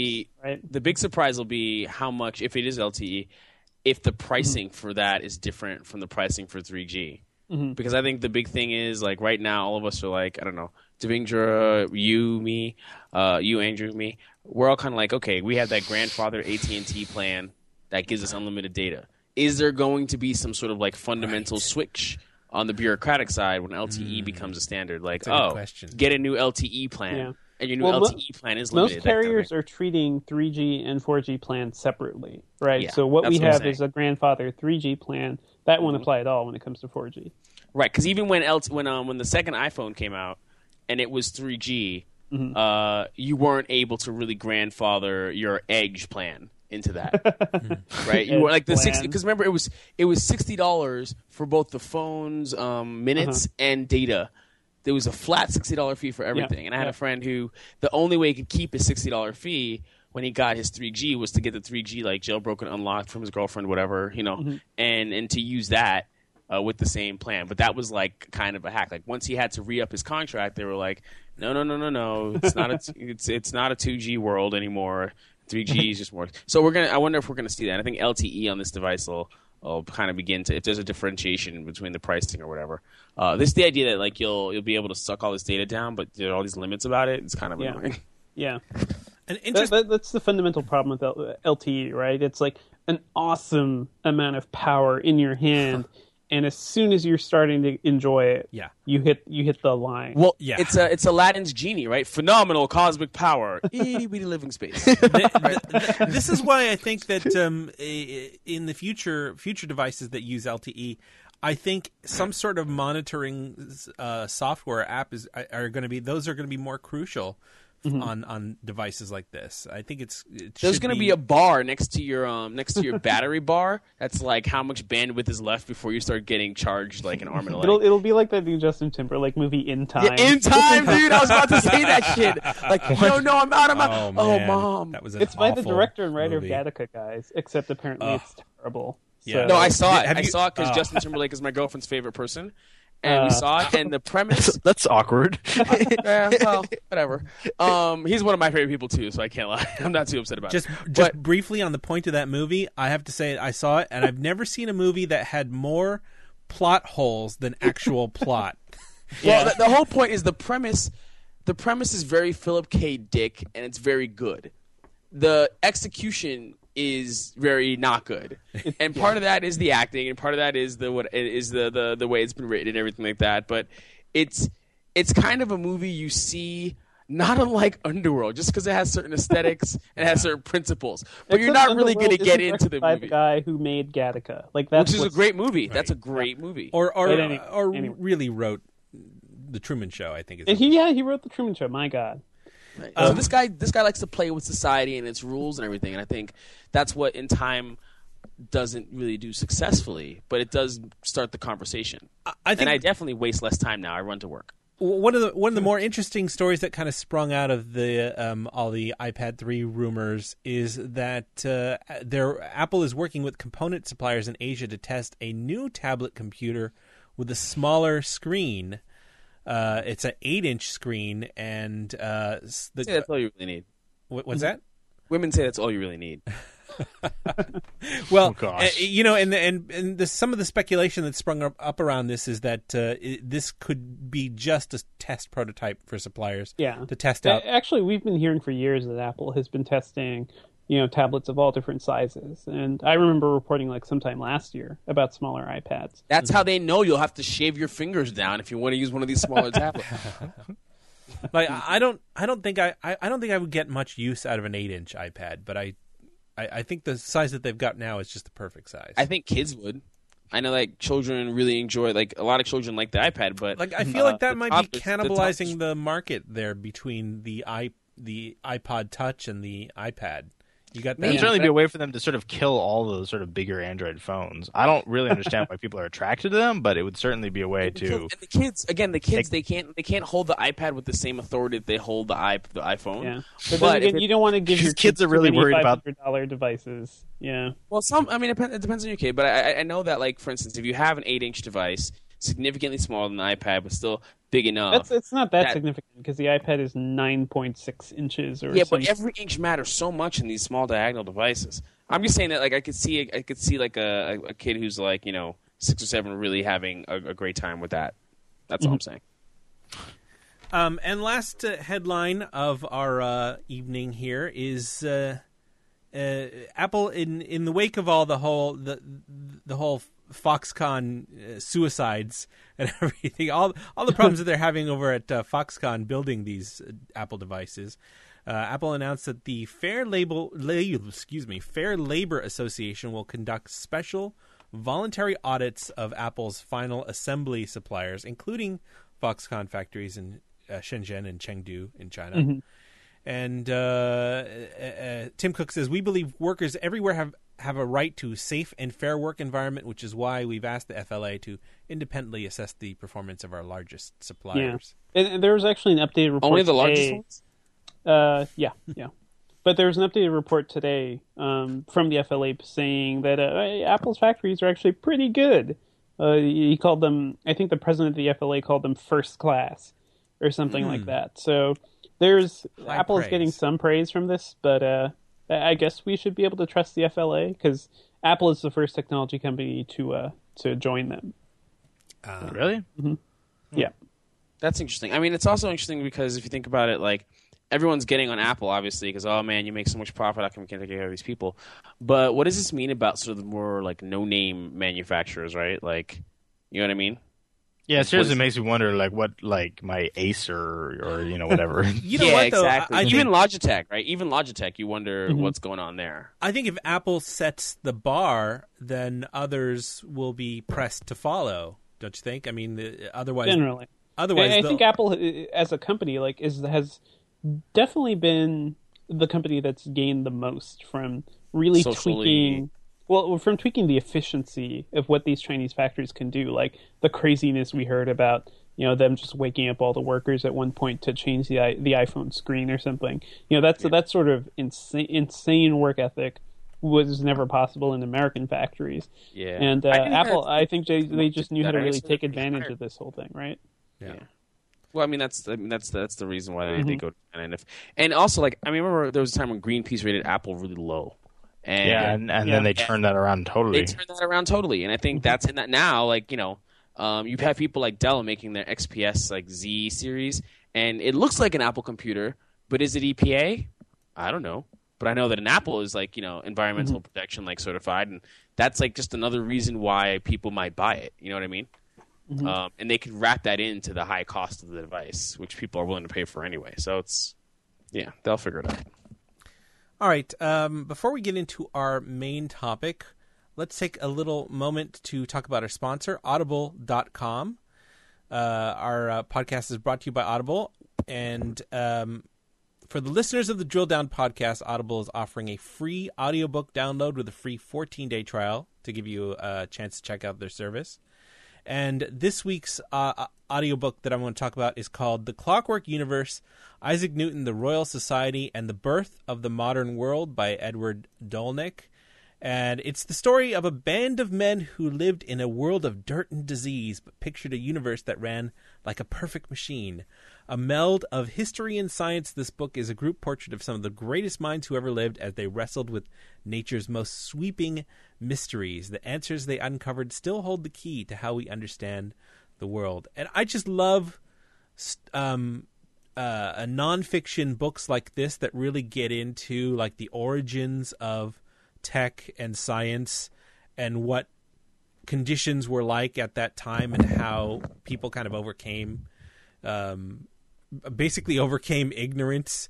be how much, if it is LTE, if the pricing for that is different from the pricing for 3G. Mm-hmm. Because I think the big thing is right now all of us are I don't know, Devindra, you, Andrew, me. We're all kind of okay, we have that grandfather AT&T plan that gives us unlimited data. Is there going to be some sort of fundamental switch on the bureaucratic side when LTE becomes a standard? Get a new LTE plan. Yeah. And your new LTE plan is limited. Most carriers are treating 3G and 4G plans separately, right? Yeah, so what we have is a grandfather 3G plan. That won't apply at all when it comes to 4G. Right, because even when the second iPhone came out, and it was 3G, Mm-hmm. you weren't able to really grandfather your Edge plan into that, right? You were like the 60, because remember it was $60 for both the phones, minutes and data. There was a flat $60 fee for everything, and I had a friend who the only way he could keep his $60 fee when he got his 3G was to get the 3G like jailbroken, unlocked from his girlfriend, whatever, and to use that. With the same plan, but that was like kind of a hack. Like once he had to re-up his contract, they were like, no, it's not it's not a 2G world anymore. 3G is just more. So I wonder if we're gonna see that. I think LTE on this device will kind of begin to, if there's a differentiation between the pricing or whatever. This is the idea that like you'll be able to suck all this data down, but there are all these limits about it. It's kind of annoying. Yeah. And that's the fundamental problem with LTE, right? It's like an awesome amount of power in your hand. And as soon as you're starting to enjoy it, you hit the line. Well, it's Aladdin's genie, right? Phenomenal cosmic power, itty bitty living space. This is why I think that in the future devices that use LTE, I think some sort of monitoring software app are going to be more crucial. On devices like this, I think there's going to be a bar next to your battery bar. That's like how much bandwidth is left before you start getting charged like an arm and a leg. It'll be like that new Justin Timberlake movie In Time. Yeah, In Time, dude. I was about to say that shit. Like, no, I'm out. Oh, mom. That was it's by the director and writer movie. of Gattaca, guys. Except apparently it's terrible. Yeah. No, I saw it. I saw it because Justin Timberlake is my girlfriend's favorite person. And we saw it, and the premise... That's awkward. Well, whatever. He's one of my favorite people, too, so I can't lie. I'm not too upset about it. Just briefly on the point of that movie, I have to say I saw it, and I've never seen a movie that had more plot holes than actual plot. Well, the whole point is the premise is very Philip K. Dick, and it's very good. The execution is very not good, and part of that is the acting, and part of that is the way it's been written and everything like that. But it's kind of a movie you see not unlike Underworld, just because it has certain aesthetics and has certain principles. But you're not really going to get into the movie. The guy who made Gattaca, which is a great movie. Right. That's a great movie. Or really wrote The Truman Show. I think. He wrote The Truman Show. My God. Right. So this guy likes to play with society and its rules and everything, and I think that's what In Time doesn't really do successfully, but it does start the conversation. I definitely waste less time now. I run to work. One of the more interesting stories that kind of sprung out of the all the iPad 3 rumors is that Apple is working with component suppliers in Asia to test a new tablet computer with a smaller screen. It's an 8-inch screen, and that's all you really need. What's that? Women say that's all you really need. Well, some of the speculation that sprung up around this is that this could be just a test prototype for suppliers. To test out. Actually, we've been hearing for years that Apple has been testing, tablets of all different sizes. And I remember reporting like sometime last year about smaller iPads. That's how they know you'll have to shave your fingers down if you want to use one of these smaller tablets. Like I don't think I would get much use out of an 8-inch iPad, but I think the size that they've got now is just the perfect size. I think kids would. I know, like, children really enjoy, like, a lot of children like the iPad, but... Like, I feel like that might be cannibalizing the market there between the iPod Touch and the iPad. You got that. It'd certainly be a way for them to sort of kill all those sort of bigger Android phones. I don't really understand why people are attracted to them, but it would certainly be a way to. And the kids, they can't hold the iPad with the same authority that they hold the iPhone. Yeah, but then you don't want to give your kids are really worried about $500 devices. Yeah. Well, it depends on your kid, but I know that, like, for instance, if you have an 8-inch device, significantly smaller than the iPad, but still big enough. It's not that significant because the iPad is 9.6 inches or but every inch matters so much in these small diagonal devices. I'm just saying that, like, I could see like a kid who's like 6 or 7 really having a great time with that. That's all I'm saying. And last headline of our evening here is Apple in the wake of all the whole Foxconn suicides and everything, all the problems that they're having over at Foxconn building these Apple devices. Apple announced that the Fair Labor Association will conduct special voluntary audits of Apple's final assembly suppliers, including Foxconn factories in Shenzhen and Chengdu in China. Mm-hmm. And Tim Cook says, we believe workers everywhere have a right to a safe and fair work environment, which is why we've asked the FLA to independently assess the performance of our largest suppliers. Yeah. And there was actually an updated report Only the today. largest ones? Yeah. But there was an updated report today from the FLA saying that Apple's factories are actually pretty good. He called them, I think the president of the FLA called them first class or something like that. So Apple is getting some praise from this, but I guess we should be able to trust the FLA because Apple is the first technology company to join them. Really? Mm-hmm. Yeah. That's interesting. I mean, it's also interesting because if you think about it, like, everyone's getting on Apple, obviously, because, oh, man, you make so much profit. How come we can't take care of these people? But what does this mean about sort of the more, like, no-name manufacturers, right? Like, you know what I mean? Yeah, it seriously makes me wonder, like, what, like, my Acer or you know, whatever. You know what, though? Exactly. I Even think, Logitech, right? Even Logitech, you wonder what's going on there. I think if Apple sets the bar, then others will be pressed to follow. Don't you think? I mean, otherwise... Generally. Otherwise, I think Apple, as a company, like has definitely been the company that's gained the most from really tweaking the efficiency of what these Chinese factories can do. Like the craziness we heard about, you know, them just waking up all the workers at one point to change the iPhone screen or something. You know, that sort of insane work ethic was never possible in American factories. Yeah. And Apple, I think they just knew how to really take advantage of this whole thing, right? Yeah. Well, I mean that's the reason why they go. And also, like, I mean, remember there was a time when Greenpeace rated Apple really low. And then they turned that around totally. And I think that's in that now. Like, you know, you have people like Dell making their XPS like Z series, and it looks like an Apple computer, but is it EPA? I don't know. But I know that an Apple is like, you know, environmental protection like certified, and that's like just another reason why people might buy it. You know what I mean? And they can wrap that into the high cost of the device, which people are willing to pay for anyway. So it's, yeah, they'll figure it out. All right. Before we get into our main topic, let's take a little moment to talk about our sponsor, Audible.com. Our podcast is brought to you by Audible. And for the listeners of the Drill Down podcast, Audible is offering a free audiobook download with a free 14-day trial to give you a chance to check out their service. And this week's audiobook that I'm going to talk about is called The Clockwork Universe, Isaac Newton, the Royal Society, and the Birth of the Modern World by Edward Dolnick. And it's the story of a band of men who lived in a world of dirt and disease, but pictured a universe that ran like a perfect machine. A meld of history and science, this book is a group portrait of some of the greatest minds who ever lived as they wrestled with nature's most sweeping mysteries. The answers they uncovered still hold the key to how we understand the world. And I just love nonfiction books like this that really get into like the origins of tech and science and what conditions were like at that time and how people kind of overcame ignorance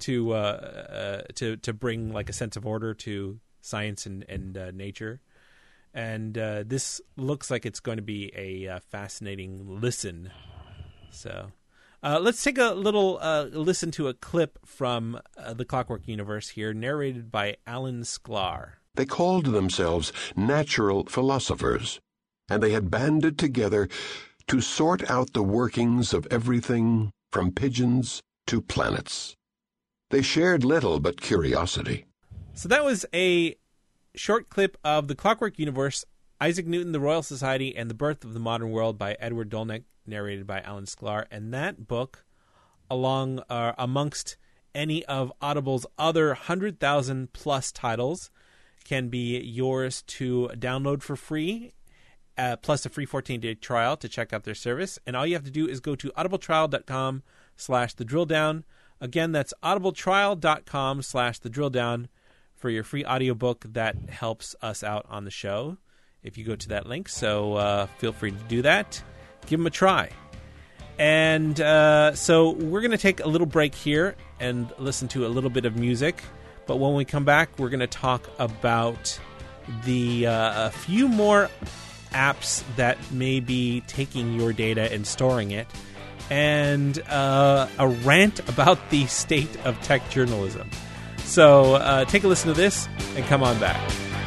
to bring like a sense of order to science and nature. And this looks like it's going to be a fascinating listen. So let's take a little listen to a clip from The Clockwork Universe here, narrated by Alan Sklar. They called themselves natural philosophers, and they had banded together to sort out the workings of everything from pigeons to planets. They shared little but curiosity. So that was a short clip of The Clockwork Universe, Isaac Newton, the Royal Society, and the Birth of the Modern World by Edward Dolnick, narrated by Alan Sklar. And that book, amongst any of Audible's other 100,000 plus titles, can be yours to download for free, plus a free 14-day trial to check out their service. And all you have to do is go to audibletrial.com/thedrilldown. Again, that's audibletrial.com/thedrilldown for your free audiobook that helps us out on the show if you go to that link. So feel free to do that. Give them a try. And so we're going to take a little break here and listen to a little bit of music. But when we come back, we're going to talk about a few more apps that may be taking your data and storing it. and a rant about the state of tech journalism. So take a listen to this and come on back.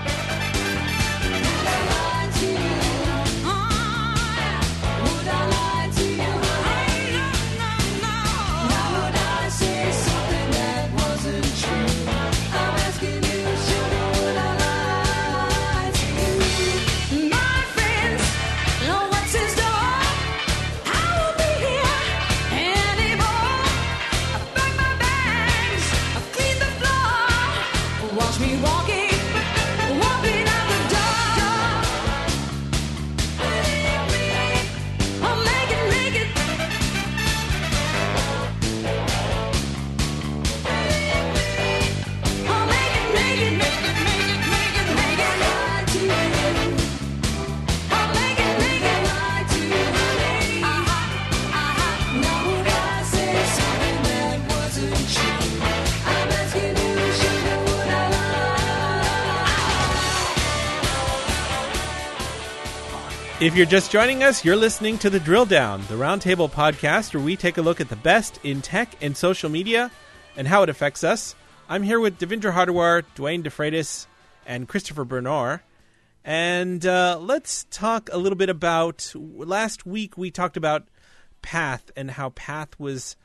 If you're just joining us, you're listening to The Drill Down, the Roundtable podcast where we take a look at the best in tech and social media and how it affects us. I'm here with Devindra Hardawar, Dwayne DeFreitas, and Christopher Bernard. And let's talk a little bit about, last week we talked about Path and how Path was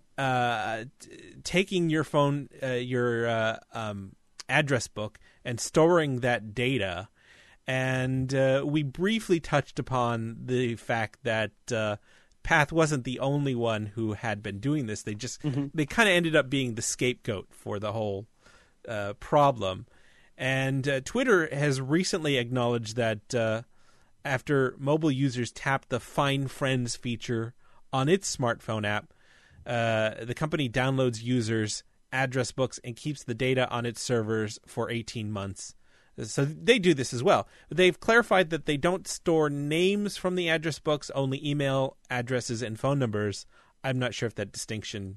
taking your phone, your address book, and storing that data. And we briefly touched upon the fact that Path wasn't the only one who had been doing this. They just they kind of ended up being the scapegoat for the whole problem. And Twitter has recently acknowledged that after mobile users tapped the Find Friends feature on its smartphone app, the company downloads users' address books and keeps the data on its servers for 18 months. So they do this as well. They've clarified that they don't store names from the address books, only email addresses and phone numbers. I'm not sure if that distinction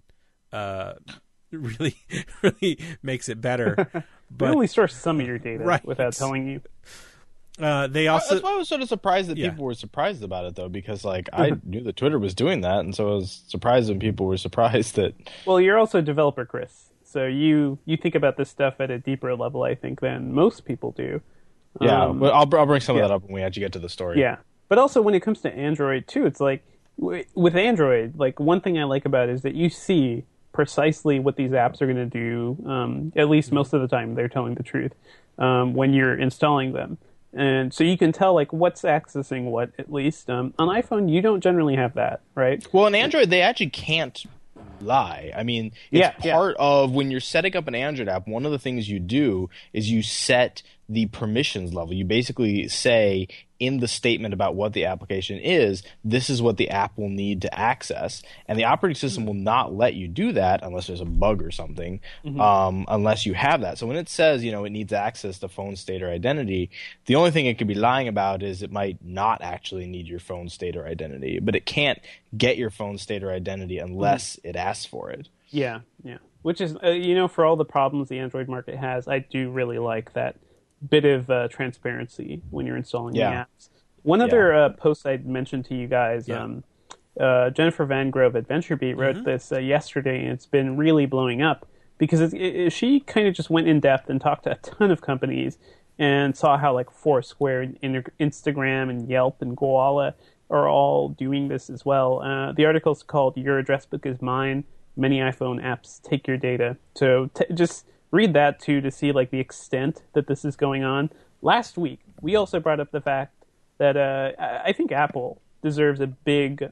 really makes it better. But they only store some of your data right. without telling you. They also. That's why I was sort of surprised that people were surprised about it, though, because I knew that Twitter was doing that, and so I was surprised when people were surprised that. Well, you're also a developer, Chris. So you think about this stuff at a deeper level, I think, than most people do. Yeah, but I'll bring some of that up when we actually get to the story. Yeah, but also when it comes to Android too, it's like with Android, like one thing I like about it is that you see precisely what these apps are going to do. At least most of the time, they're telling the truth when you're installing them, and so you can tell like what's accessing what. At least on iPhone, you don't generally have that, right? Well, in Android, they actually can't lie. I mean, it's part of when you're setting up an Android app, one of the things you do is you set the permissions level. You basically say in the statement about what the application is, this is what the app will need to access. And the operating system will not let you do that unless there's a bug or something, unless you have that. So when it says, it needs access to phone state or identity, the only thing it could be lying about is it might not actually need your phone state or identity, but it can't get your phone state or identity unless it asks for it. Yeah. Which is, for all the problems the Android market has, I do really like that bit of transparency when you're installing the apps. One other post I'd mentioned to you guys, Jennifer Van Grove at VentureBeat wrote this yesterday, and it's been really blowing up because she kind of just went in depth and talked to a ton of companies and saw how like Foursquare and Instagram and Yelp and Gowalla are all doing this as well. The article's called "Your Address Book Is Mine. Many iPhone Apps Take Your Data." So just read that too to see like the extent that this is going on. Last week, we also brought up the fact that I think Apple deserves a big.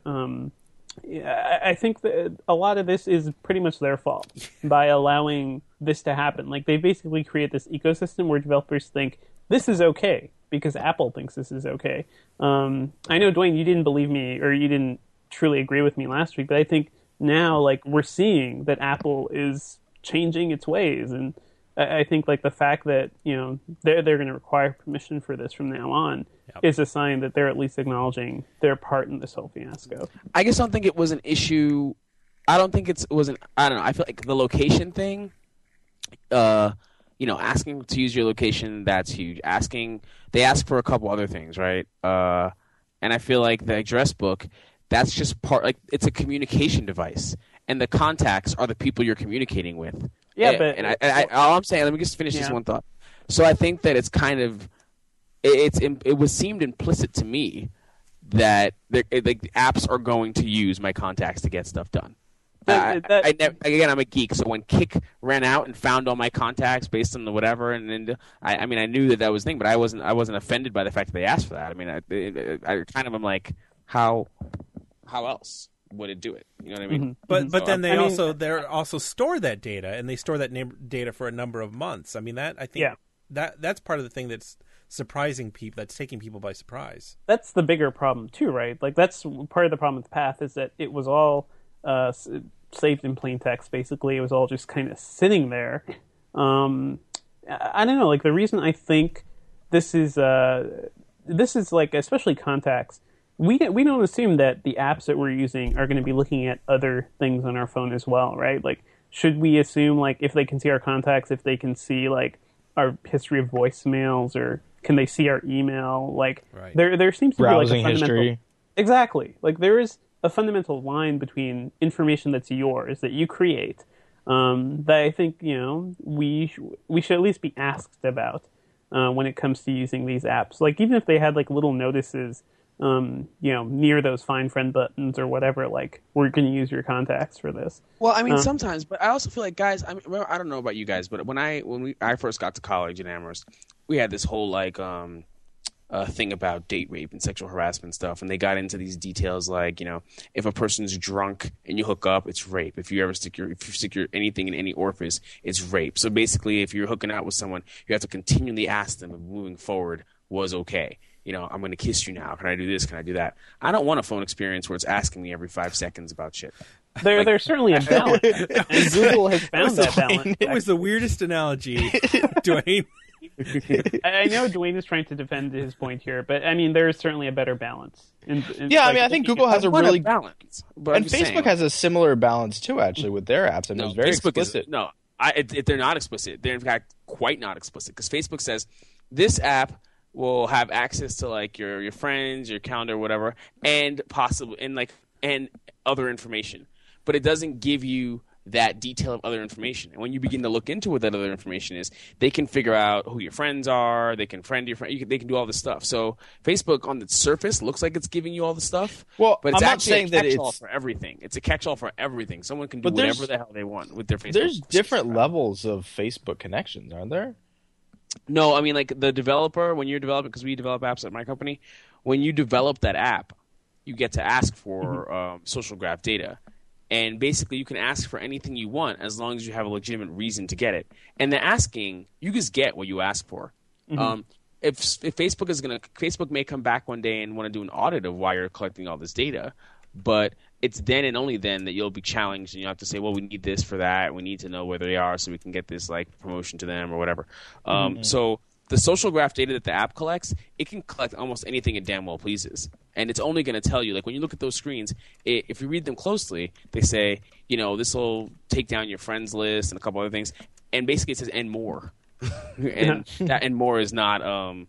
I think that a lot of this is pretty much their fault by allowing this to happen. Like they basically create this ecosystem where developers think this is okay because Apple thinks this is okay. I know, Dwayne, you didn't believe me or you didn't truly agree with me last week, but I think now like we're seeing that Apple is changing its ways, and I think like the fact that they're going to require permission for this from now on is a sign that they're at least acknowledging their part in this whole fiasco. I just don't think it was an issue. I don't think it was an. I don't know. I feel like the location thing. Asking to use your location, that's huge. They ask for a couple other things, right? And I feel like the address book, that's just part. Like it's a communication device, and the contacts are the people you're communicating with. Yeah, but all I'm saying, let me just finish this one thought. So I think that it's kind of it was seemed implicit to me that the apps are going to use my contacts to get stuff done. Again, I'm a geek, so when Kik ran out and found all my contacts based on the whatever, and I mean, I knew that was the thing, but I wasn't offended by the fact that they asked for that. I mean, I kind of am like, how else would it do it? You know what I mean? Mm-hmm. But then they also store that data, and they store that data for a number of months. I mean, I think that's part of the thing that's surprising people, that's taking people by surprise. That's the bigger problem too, right? Like that's part of the problem with Path is that it was all saved in plain text. Basically, it was all just kind of sitting there. I don't know. Like the reason I think this is like, especially contacts. We don't assume that the apps that we're using are going to be looking at other things on our phone as well, right? Like, should we assume like if they can see our contacts, if they can see like our history of voicemails, or can they see our email? Like, there seems to be like a fundamental history. Exactly. Like there is a fundamental line between information that's yours, that you create, that I think, we should at least be asked about when it comes to using these apps. Like even if they had like little notices, near those find friend buttons or whatever, like we're going to use your contacts for this. Well, I mean, sometimes, but I also feel like, guys, I don't know about you guys, but when I first got to college in Amherst, we had this whole like thing about date rape and sexual harassment stuff, and they got into these details like, if a person's drunk and you hook up, it's rape. If you stick your anything in any orifice, it's rape. So basically, if you're hooking out with someone, you have to continually ask them if moving forward was okay. I'm going to kiss you now. Can I do this? Can I do that? I don't want a phone experience where it's asking me every 5 seconds about shit. There's certainly a balance, and Google has found that balance. It was the weirdest analogy, Dwayne. I know Dwayne is trying to defend his point here, but I mean, there is certainly a better balance. I think Google has a really balance, and Facebook has a similar balance too. Actually, with their apps, it's very explicit. They're not explicit. They're in fact quite not explicit, because Facebook says this app will have access to like your friends, your calendar, whatever, and possibly and other information, but it doesn't give you that detail of other information. And when you begin to look into what that other information is, they can figure out who your friends are. They can friend your friend. They can do all this stuff. So Facebook on the surface looks like it's giving you all the stuff. Well, but it's I'm actually not saying a catch-all that it's for everything. It's a catch-all for everything. Someone can do whatever the hell they want with their Facebook. There's different levels of Facebook connections, aren't there? No, I mean, like the developer, when you're developing, because we develop apps at my company, when you develop that app, you get to ask for social graph data. And basically, you can ask for anything you want as long as you have a legitimate reason to get it. And the asking, you just get what you ask for. If Facebook may come back one day and want to do an audit of why you're collecting all this data, but it's then and only then that you'll be challenged, and you have to say, well, we need this for that. We need to know where they are so we can get this like promotion to them or whatever. So the social graph data that the app collects, it can collect almost anything it damn well pleases. And it's only going to tell you, like when you look at those screens, if you read them closely, they say, this will take down your friends list and a couple other things. And basically it says, and more. And that and more is not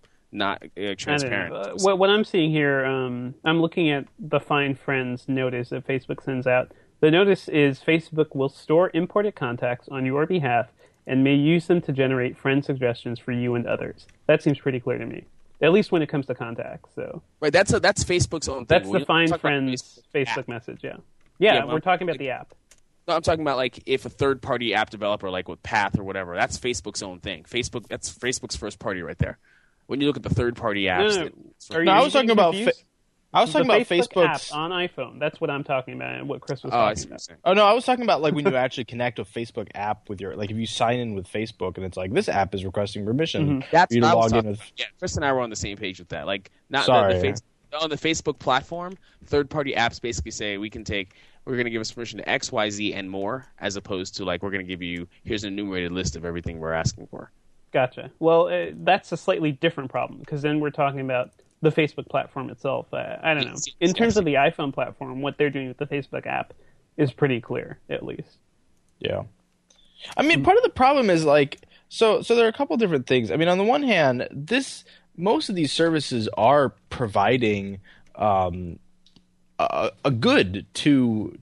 transparent. What I'm seeing here, I'm looking at the Find Friends notice that Facebook sends out. The notice is Facebook will store imported contacts on your behalf and may use them to generate friend suggestions for you and others. That seems pretty clear to me, at least when it comes to contacts. So right, that's Facebook's own thing. That's the Find Friends Facebook message. Yeah, we're talking about the app. No, I'm talking about like if a third-party app developer, like with Path or whatever, that's Facebook's own thing. That's Facebook's first party right there. When you look at the third-party apps, I was talking about Facebook's app on iPhone. That's what I'm talking about, and what Chris was talking about. Oh no, I was talking about like when you actually connect a Facebook app with your, like if you sign in with Facebook and it's like this app is requesting permission. That's what I was talking about. Yeah, Chris and I were on the same page with that. Like not on the Facebook platform, third-party apps basically say we're going to give us permission to X, Y, Z, and more, as opposed to like we're going to give you, here's an enumerated list of everything we're asking for. Gotcha. Well, that's a slightly different problem, because then we're talking about the Facebook platform itself. I don't know. In terms of the iPhone platform, what they're doing with the Facebook app is pretty clear, at least. Yeah. I mean, part of the problem is like, so there are a couple different things. I mean, on the one hand, most of these services are providing a a good to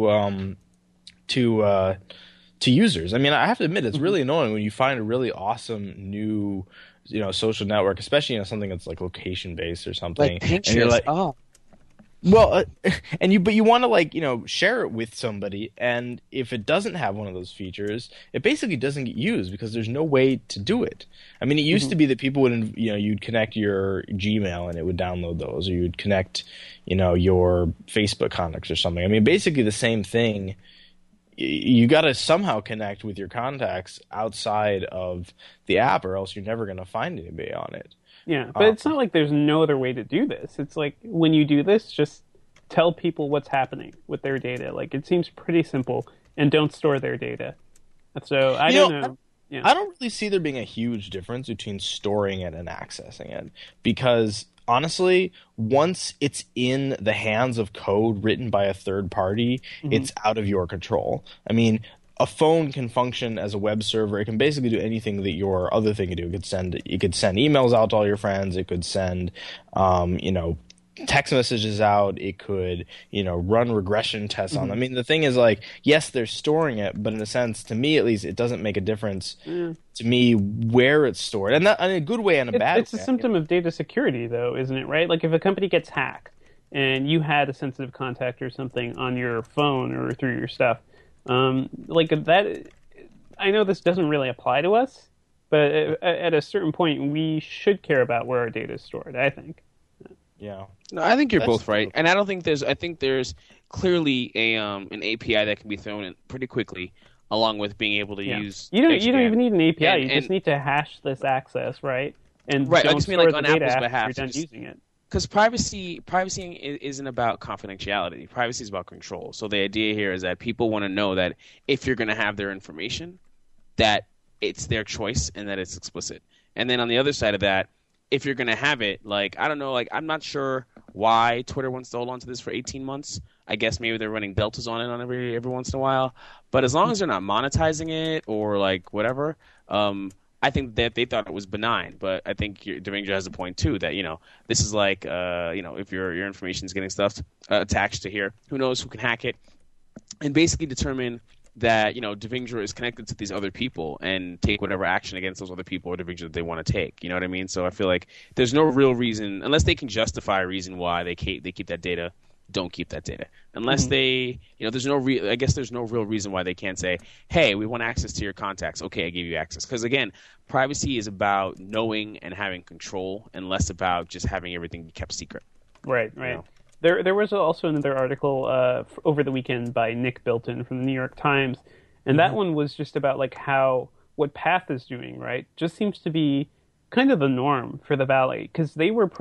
users. I mean, I have to admit, it's really annoying when you find a really awesome new, social network, especially something that's like location based or something. Like Pinterest. And you're like, well, but you want to share it with somebody, and if it doesn't have one of those features, it basically doesn't get used because there's no way to do it. I mean, it used to be that people would, you'd connect your Gmail and it would download those, or you'd connect, your Facebook contacts or something. I mean, basically the same thing. You got to somehow connect with your contacts outside of the app, or else you're never going to find anybody on it. Yeah, but it's not like there's no other way to do this. It's like when you do this, just tell people what's happening with their data. Like, it seems pretty simple, and don't store their data. So I don't know. Yeah. I don't really see there being a huge difference between storing it and accessing it, because honestly, once it's in the hands of code written by a third party, it's out of your control. I mean, a phone can function as a web server. It can basically do anything that your other thing can do. It could send emails out to all your friends. It could send, text messages out. It could, run regression tests on them. I mean, the thing is, yes, they're storing it, but in a sense, to me at least, it doesn't make a difference to me where it's stored. And that, in a good way and a bad way. It's a symptom of data security, though, isn't it, right? Like, if a company gets hacked and you had a sensitive contact or something on your phone or through your stuff, that, I know this doesn't really apply to us, but at a certain point, we should care about where our data is stored, I think. Yeah. No, I think you're both right, and I think there's clearly an API that can be thrown in pretty quickly, along with being able to use. You don't even need an API. You just need to hash this access, right? And right, don't I just mean store on the data Apple's after behalf, you're done using it. Because privacy isn't about confidentiality. Privacy is about control. So the idea here is that people want to know that if you're going to have their information, that it's their choice and that it's explicit. And then on the other side of that, if you're going to have it, I don't know, I'm not sure why Twitter wants to hold on to this for 18 months. I guess maybe they're running deltas on it every once in a while. But as long as they're not monetizing it or whatever, I think that they thought it was benign. But I think Devendra has a point too that this is if your information is getting stuff attached to here, who knows who can hack it, and basically determine that Devendra is connected to these other people and take whatever action against those other people or Devendra that they want to take. You know what I mean? So I feel like there's no real reason, unless they can justify a reason why they keep that data. Don't keep that data unless they, there's no I guess there's no real reason why they can't say, hey, we want access to your contacts. Okay, I give you access. Because again, privacy is about knowing and having control and less about just having everything be kept secret. Right. There was also another article over the weekend by Nick Bilton from the New York Times, and that one was just about what Path is doing, right? Just seems to be kind of the norm for the Valley, because they were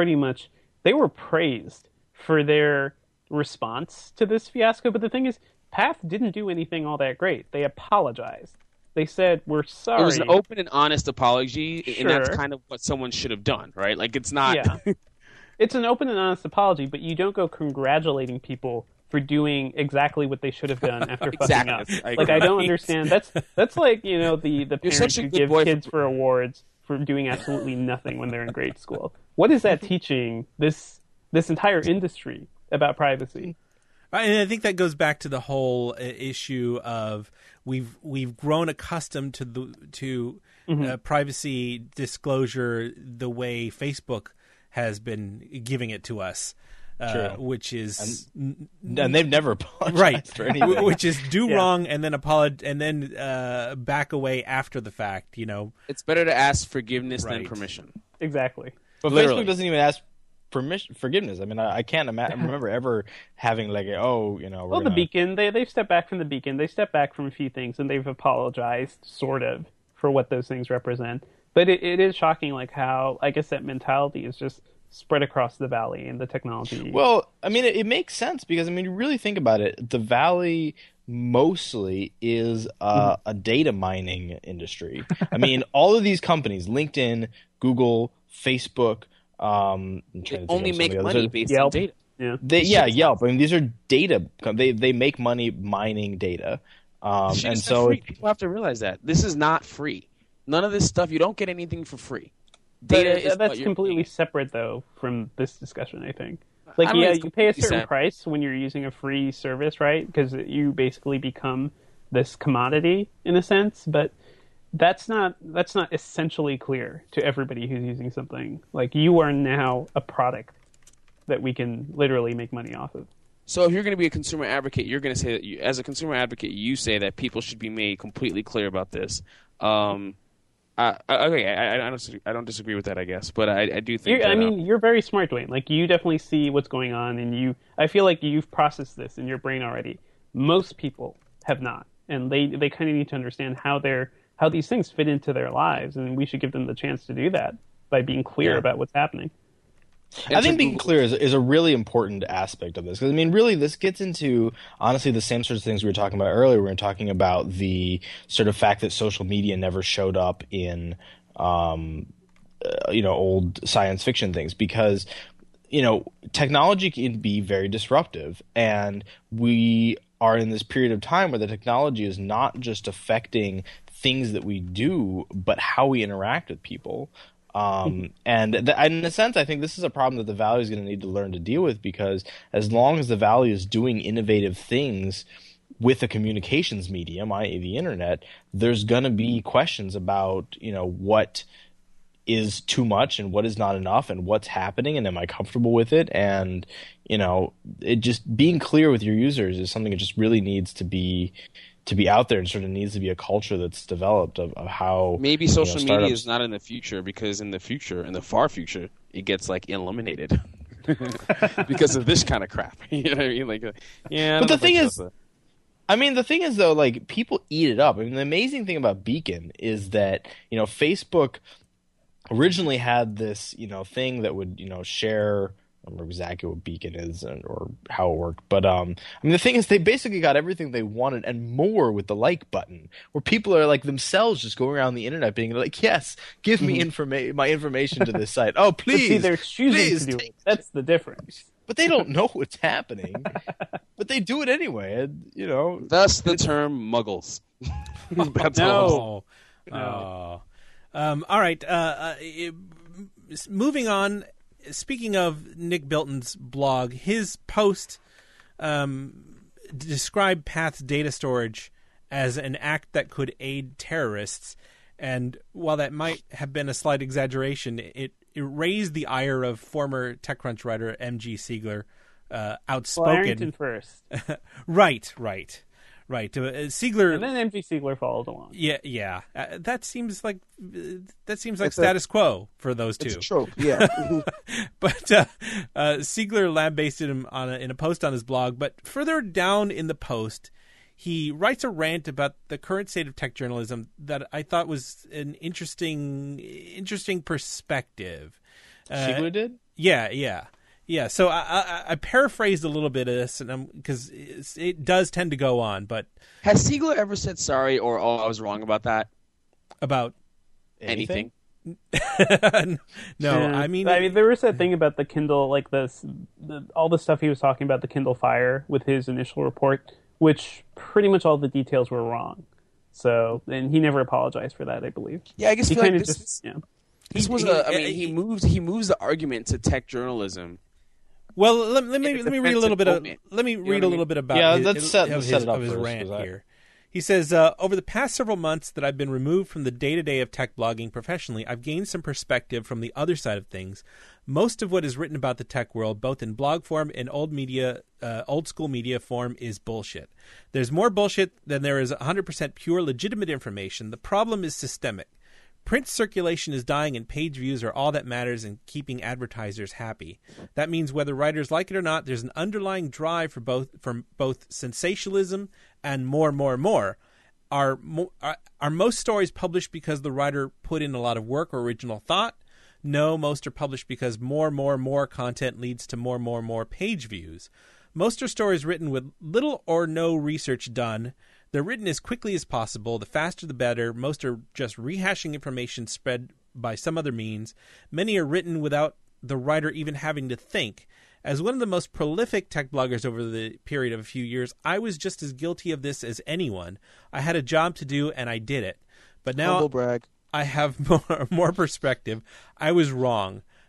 praised for their response to this fiasco. But the thing is, Path didn't do anything all that great. They apologized. They said, we're sorry. It was an open and honest apology, and that's kind of what someone should have done, right? It's not... Yeah. It's an open and honest apology, but you don't go congratulating people for doing exactly what they should have done after fucking up. I don't understand. That's like, the parents who give kids for awards for doing absolutely nothing when they're in grade school. What is that teaching this entire industry about privacy? And I think that goes back to the whole issue of we've grown accustomed to privacy disclosure the way Facebook has been giving it to us, which is and they've never apologized right for anything. Which is wrong and then apologize and then back away after the fact. It's better to ask forgiveness than permission. Exactly. But literally. Facebook doesn't even ask forgiveness. I mean, I can't remember ever having the Beacon, they've stepped back from the Beacon. They stepped back from a few things and they've apologized sort of for what those things represent. But it is shocking, how I guess that mentality is just spread across the Valley and the technology. Well, I mean, it makes sense because you really think about it. The Valley mostly is a data mining industry. I mean, all of these companies, LinkedIn, Google, Facebook, they only make money based on data. Yeah, Yelp. I mean, these are data. They make money mining data, and so people have to realize that this is not free. None of this stuff, you don't get anything for free. Data is that's completely separate, though, from this discussion, I think. Like, I don't yeah, think it's you pay a completely certain sad. price when you're using a free service, right? Because you basically become this commodity in a sense, but that's not essentially clear to everybody who's using something. Like, you are now a product that we can literally make money off of. So if you're going to be a consumer advocate, you're going to say that as a consumer advocate, you say that people should be made completely clear about this. Okay, I don't disagree with that, I guess, but I do think. You're very smart, Dwayne. Like, you definitely see what's going on, and I feel like you've processed this in your brain already. Most people have not, and they kind of need to understand how these things fit into their lives, and we should give them the chance to do that by being clear about what's happening. I think being clear is a really important aspect of this, because I mean, really, this gets into honestly the same sorts of things we were talking about earlier. We were talking about the sort of fact that social media never showed up in, old science fiction things, because technology can be very disruptive, and we are in this period of time where the technology is not just affecting things that we do, but how we interact with people. And in a sense, I think this is a problem that the Valley is going to need to learn to deal with, because as long as the Valley is doing innovative things with a communications medium, i.e. the internet, there's going to be questions about, what is too much and what is not enough and what's happening and am I comfortable with it? And, it just being clear with your users is something that just really needs to be out there, and sort of needs to be a culture that's developed of how maybe social media is not in the future, because in the far future, it gets like eliminated because of this kind of crap. You know what I mean? Like, yeah. But the thing is, though, like, people eat it up. I mean, the amazing thing about Beacon is that Facebook originally had this thing that would share. I don't remember exactly what Beacon is or how it worked, but the thing is, they basically got everything they wanted and more with the like button, where people are like themselves just going around the internet being like, "Yes, give me my information to this site. Oh, please." See, they're choosing to do it. That's the difference. But they don't know what's happening. But they do it anyway, and Thus the term muggles. That's all. All right. Moving on. Speaking of Nick Bilton's blog, his post described Path's data storage as an act that could aid terrorists. And while that might have been a slight exaggeration, it raised the ire of former TechCrunch writer M.G. Siegler, outspoken. Well, Arrington first. Right. Siegler, and then M.G. Siegler followed along. Yeah. That seems like status quo for those two. It's a trope, yeah. But Siegler lambasted him in a post on his blog. But further down in the post, he writes a rant about the current state of tech journalism that I thought was an interesting perspective. Siegler did? Yeah, so I paraphrased a little bit of this, because it does tend to go on. But has Siegler ever said sorry or I was wrong about that? About anything? No, yeah. I mean, there was that thing about the Kindle, like all the stuff he was talking about the Kindle Fire with his initial report, which pretty much all the details were wrong. So, and he never apologized for that, I believe. Yeah, I guess he kind of of just he moves the argument to tech journalism. Well, let me read a little bit of about his rant here. He says, over the past several months that I've been removed from the day-to-day of tech blogging professionally, I've gained some perspective from the other side of things. Most of what is written about the tech world, both in blog form and old school media form, is bullshit. There's more bullshit than there is 100% pure, legitimate information. The problem is systemic. Print circulation is dying and page views are all that matters in keeping advertisers happy. That means whether writers like it or not, there's an underlying drive for both sensationalism and more. Are most stories published because the writer put in a lot of work or original thought? No, most are published because more content leads to more page views. Most are stories written with little or no research done. They're written as quickly as possible. The faster the better. Most are just rehashing information spread by some other means. Many are written without the writer even having to think. As one of the most prolific tech bloggers over the period of a few years, I was just as guilty of this as anyone. I had a job to do, and I did it. But now humble brag. I have more perspective. I was wrong.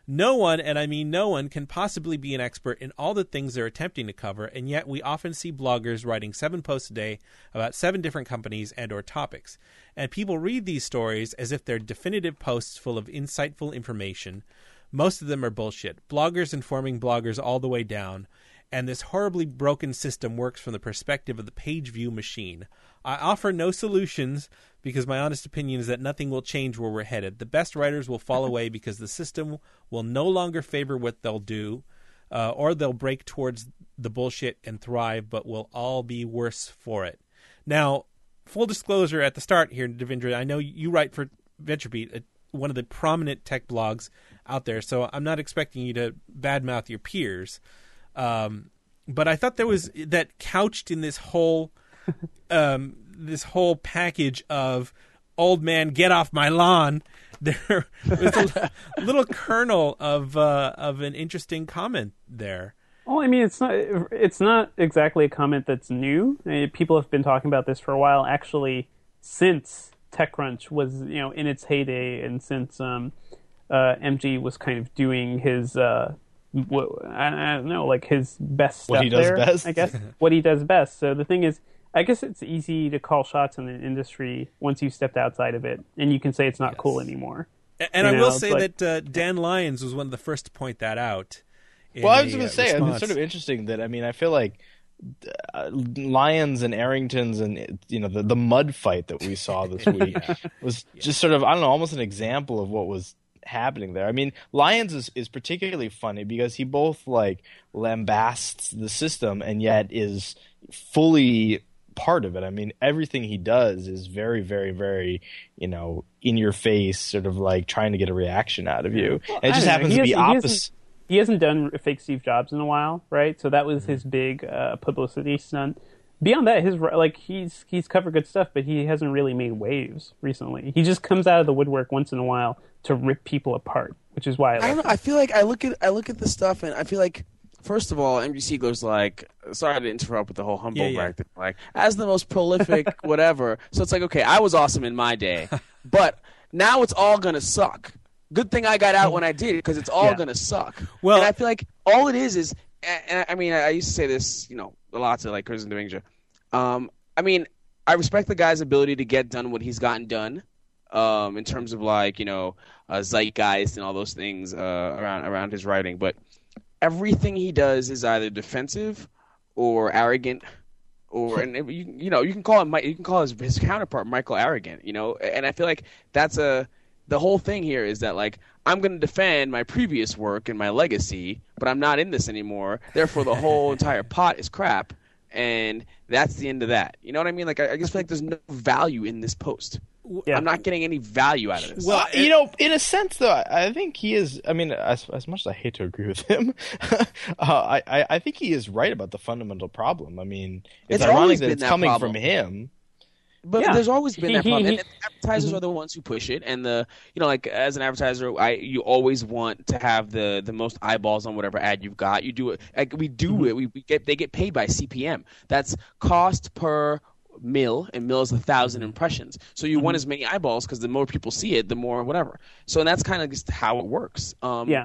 No one, and I mean no one, can possibly be an expert in all the things they're attempting to cover, and yet we often see bloggers writing 7 posts a day about 7 different companies and or topics. And people read these stories as if they're definitive posts full of insightful information. Most of them are bullshit. Bloggers informing bloggers all the way down. And this horribly broken system works from the perspective of the page view machine. I offer no solutions because my honest opinion is that nothing will change where we're headed. The best writers will fall away because the system will no longer favor what they'll do, or they'll break towards the bullshit and thrive, but we'll all be worse for it. Now, full disclosure at the start here, Devindra, I know you write for VentureBeat, one of the prominent tech blogs out there, so I'm not expecting you to badmouth your peers. But I thought there was that couched in this whole package of old man get off my lawn. There was a little kernel of an interesting comment there. Well, I mean, it's not exactly a comment that's new. I mean, people have been talking about this for a while, actually, since TechCrunch was in its heyday, and since MG was kind of doing his. I don't know, like his best stuff there, best. I guess. What he does best. So the thing is, I guess it's easy to call shots in an industry once you stepped outside of it, and you can say it's not cool anymore. And I will say that Dan Lyons was one of the first to point that out. Well, I was going to say, it's sort of interesting that, I mean, I feel like Lyons and Arringtons and the mud fight that we saw this week was just sort of, I don't know, almost an example of what was happening there. I mean, Lyons is particularly funny because he both like lambasts the system and yet is fully part of it. I mean, everything he does is very, very, very, in your face, sort of like trying to get a reaction out of you. Well, and it just happens to be opposite. He hasn't done a fake Steve Jobs in a while, right? So that was his big publicity stunt. Beyond that, he's covered good stuff, but he hasn't really made waves recently. He just comes out of the woodwork once in a while to rip people apart, which is why I don't know. I feel like I look at the stuff, and I feel like, first of all, MG Siegler's like, sorry to interrupt with the whole humble brag thing, like, as the most prolific whatever. So it's like, okay, I was awesome in my day, but now it's all gonna suck. Good thing I got out when I did, because it's all gonna suck. Well, and I feel like all it is, and I mean, I used to say this, a lot to like Chris and Devindra. I mean, I respect the guy's ability to get done what he's gotten done, in terms of like, zeitgeist and all those things around his writing. But everything he does is either defensive or arrogant, and you can call him, you can call his counterpart Michael arrogant, And I feel like that's the whole thing here is that, like, I'm going to defend my previous work and my legacy, but I'm not in this anymore. Therefore, the whole entire pot is crap, and that's the end of that. You know what I mean? Like, I just feel like there's no value in this post. Yeah. I'm not getting any value out of this. Well, in a sense, though, I think he is. I mean, as much as I hate to agree with him, I think he is right about the fundamental problem. I mean, it's ironic that it's coming from him. But there's always been that problem. And the advertisers are the ones who push it. And like as an advertiser, you always want to have the most eyeballs on whatever ad you've got. You do it. Like we do it. They get paid by CPM. That's cost per mil, and mil is 1,000 impressions. So you want as many eyeballs because the more people see it, the more whatever. So and that's kind of just how it works.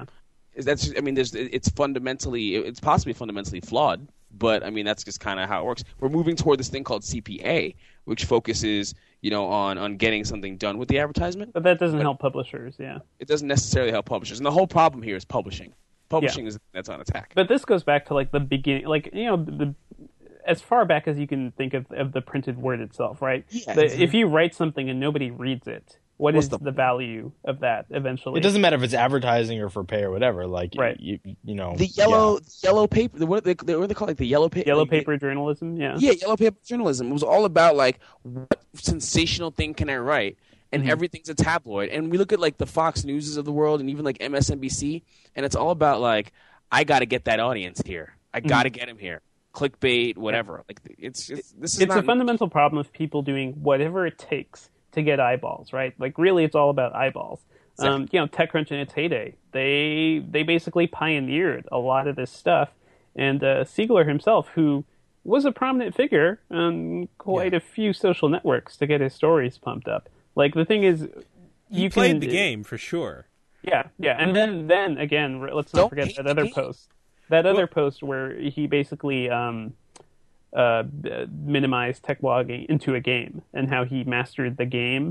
It's possibly fundamentally flawed. But I mean, that's just kind of how it works. We're moving toward this thing called CPA, which focuses, on getting something done with the advertisement. But that doesn't help publishers. Yeah, it doesn't necessarily help publishers, and the whole problem here is publishing. Publishing is that's on attack. But this goes back to like the beginning, like as far back as you can think of the printed word itself, right? Yeah, if you write something and nobody reads it, what's is the value of that eventually? It doesn't matter if it's advertising or for pay or whatever. Like, right. The yellow paper, what do they call it? The yellow paper? Yellow paper journalism, yeah. Yeah, yellow paper journalism. It was all about, like, what sensational thing can I write? And everything's a tabloid. And we look at, like, the Fox Newses of the world and even, like, MSNBC, and it's all about, like, I got to get that audience here. I got to get him here. Clickbait, whatever. Like, it's a fundamental problem of people doing whatever it takes to get eyeballs, right? Like, really, it's all about eyeballs. Exactly. TechCrunch in its heyday, they basically pioneered a lot of this stuff. And Siegler himself, who was a prominent figure on quite a few social networks to get his stories pumped up. Like, the thing is, you played the game for sure. Yeah, and then again, let's not forget that other post. That other post where he basically minimized tech blogging into a game, and how he mastered the game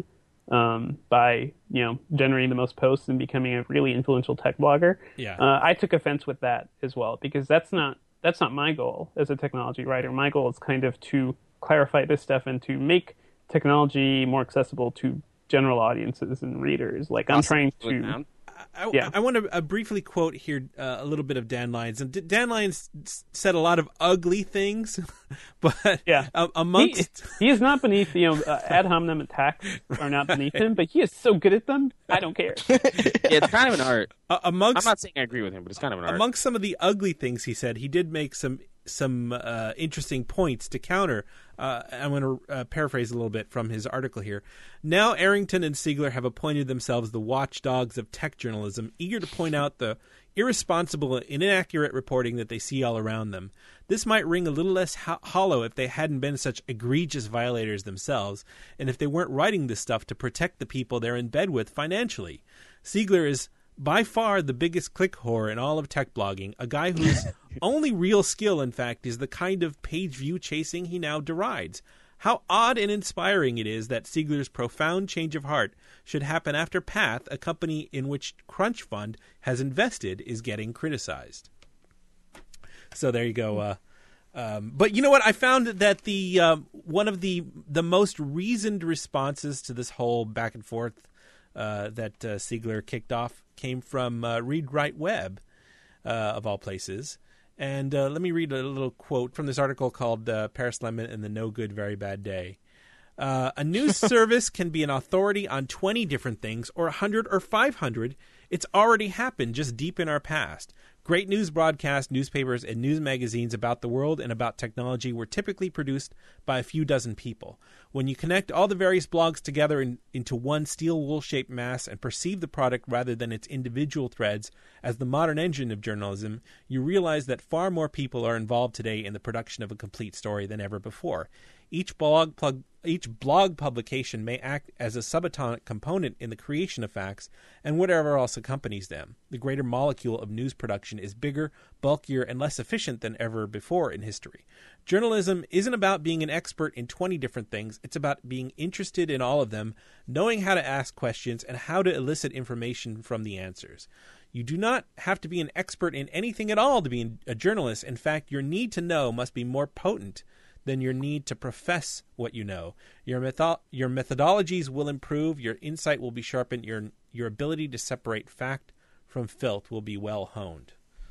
by generating the most posts and becoming a really influential tech blogger. Yeah, I took offense with that as well, because that's not my goal as a technology writer. My goal is kind of to clarify this stuff and to make technology more accessible to general audiences and readers. Like, I'm trying to... I want to briefly quote here a little bit of Dan Lyons. And Dan Lyons said a lot of ugly things, but amongst... He is not beneath, ad hominem attacks are not beneath him, but he is so good at them, I don't care. It's kind of an art. I'm not saying I agree with him, but it's kind of an art. Amongst some of the ugly things he said, he did make some interesting points to counter. I'm going to paraphrase a little bit from his article here. Now Arrington and Siegler have appointed themselves the watchdogs of tech journalism, eager to point out the irresponsible and inaccurate reporting that they see all around them. This might ring a little less hollow if they hadn't been such egregious violators themselves, and if they weren't writing this stuff to protect the people they're in bed with financially. Siegler is by far the biggest click whore in all of tech blogging, a guy whose only real skill, in fact, is the kind of page view chasing he now derides. How odd and inspiring it is that Siegler's profound change of heart should happen after Path, a company in which Crunch Fund has invested, is getting criticized. So there you go. But you know what? I found that the one of the most reasoned responses to this whole back and forth that Siegler kicked off came from Read Write Web, of all places. And let me read a little quote from this article called Paris Lemon and the No Good Very Bad Day. A news service can be an authority on 20 different things, or 100 or 500. It's already happened just deep in our past. Great news broadcasts, newspapers, and news magazines about the world and about technology were typically produced by a few dozen people. When you connect all the various blogs together into one steel wool-shaped mass and perceive the product rather than its individual threads as the modern engine of journalism, you realize that far more people are involved today in the production of a complete story than ever before. Each blog publication may act as a subatomic component in the creation of facts and whatever else accompanies them. The greater molecule of news production is bigger, bulkier, and less efficient than ever before in history. Journalism isn't about being an expert in 20 different things. It's about being interested in all of them, knowing how to ask questions, and how to elicit information from the answers. You do not have to be an expert in anything at all to be a journalist. In fact, your need to know must be more potent than your need to profess what you know. Your methodologies will improve, your insight will be sharpened, your ability to separate fact from filth will be well honed.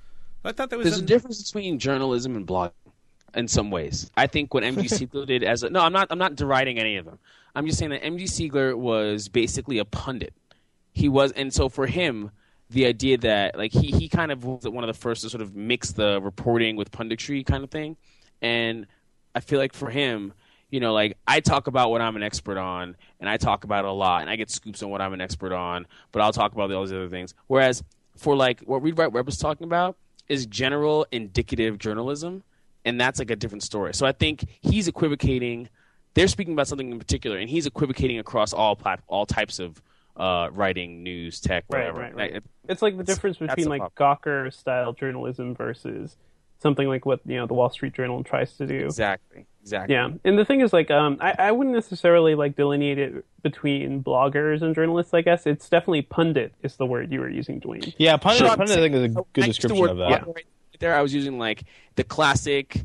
I thought that was There's a difference between journalism and blogging in some ways. I think what MG Siegler did I'm not deriding any of them. I'm just saying that MG Siegler was basically a pundit. He was, and so for him, the idea that like he kind of was one of the first to sort of mix the reporting with punditry kind of thing, and I feel like for him, like I talk about what I'm an expert on, and I talk about it a lot, and I get scoops on what I'm an expert on, but I'll talk about all these other things. Whereas for like what Read Write Web was talking about is general indicative journalism, and that's like a different story. So I think he's equivocating. They're speaking about something in particular, and he's equivocating across all types of writing, news, tech, whatever. Right. It's like the difference between like Gawker style journalism versus something like what the Wall Street Journal tries to do. Exactly. Yeah, and the thing is, like, I wouldn't necessarily like delineate it between bloggers and journalists. I guess it's definitely pundit is the word you were using, Dwayne. Yeah, pundit. I think is a good description of that. Yeah. Right there, I was using like the classic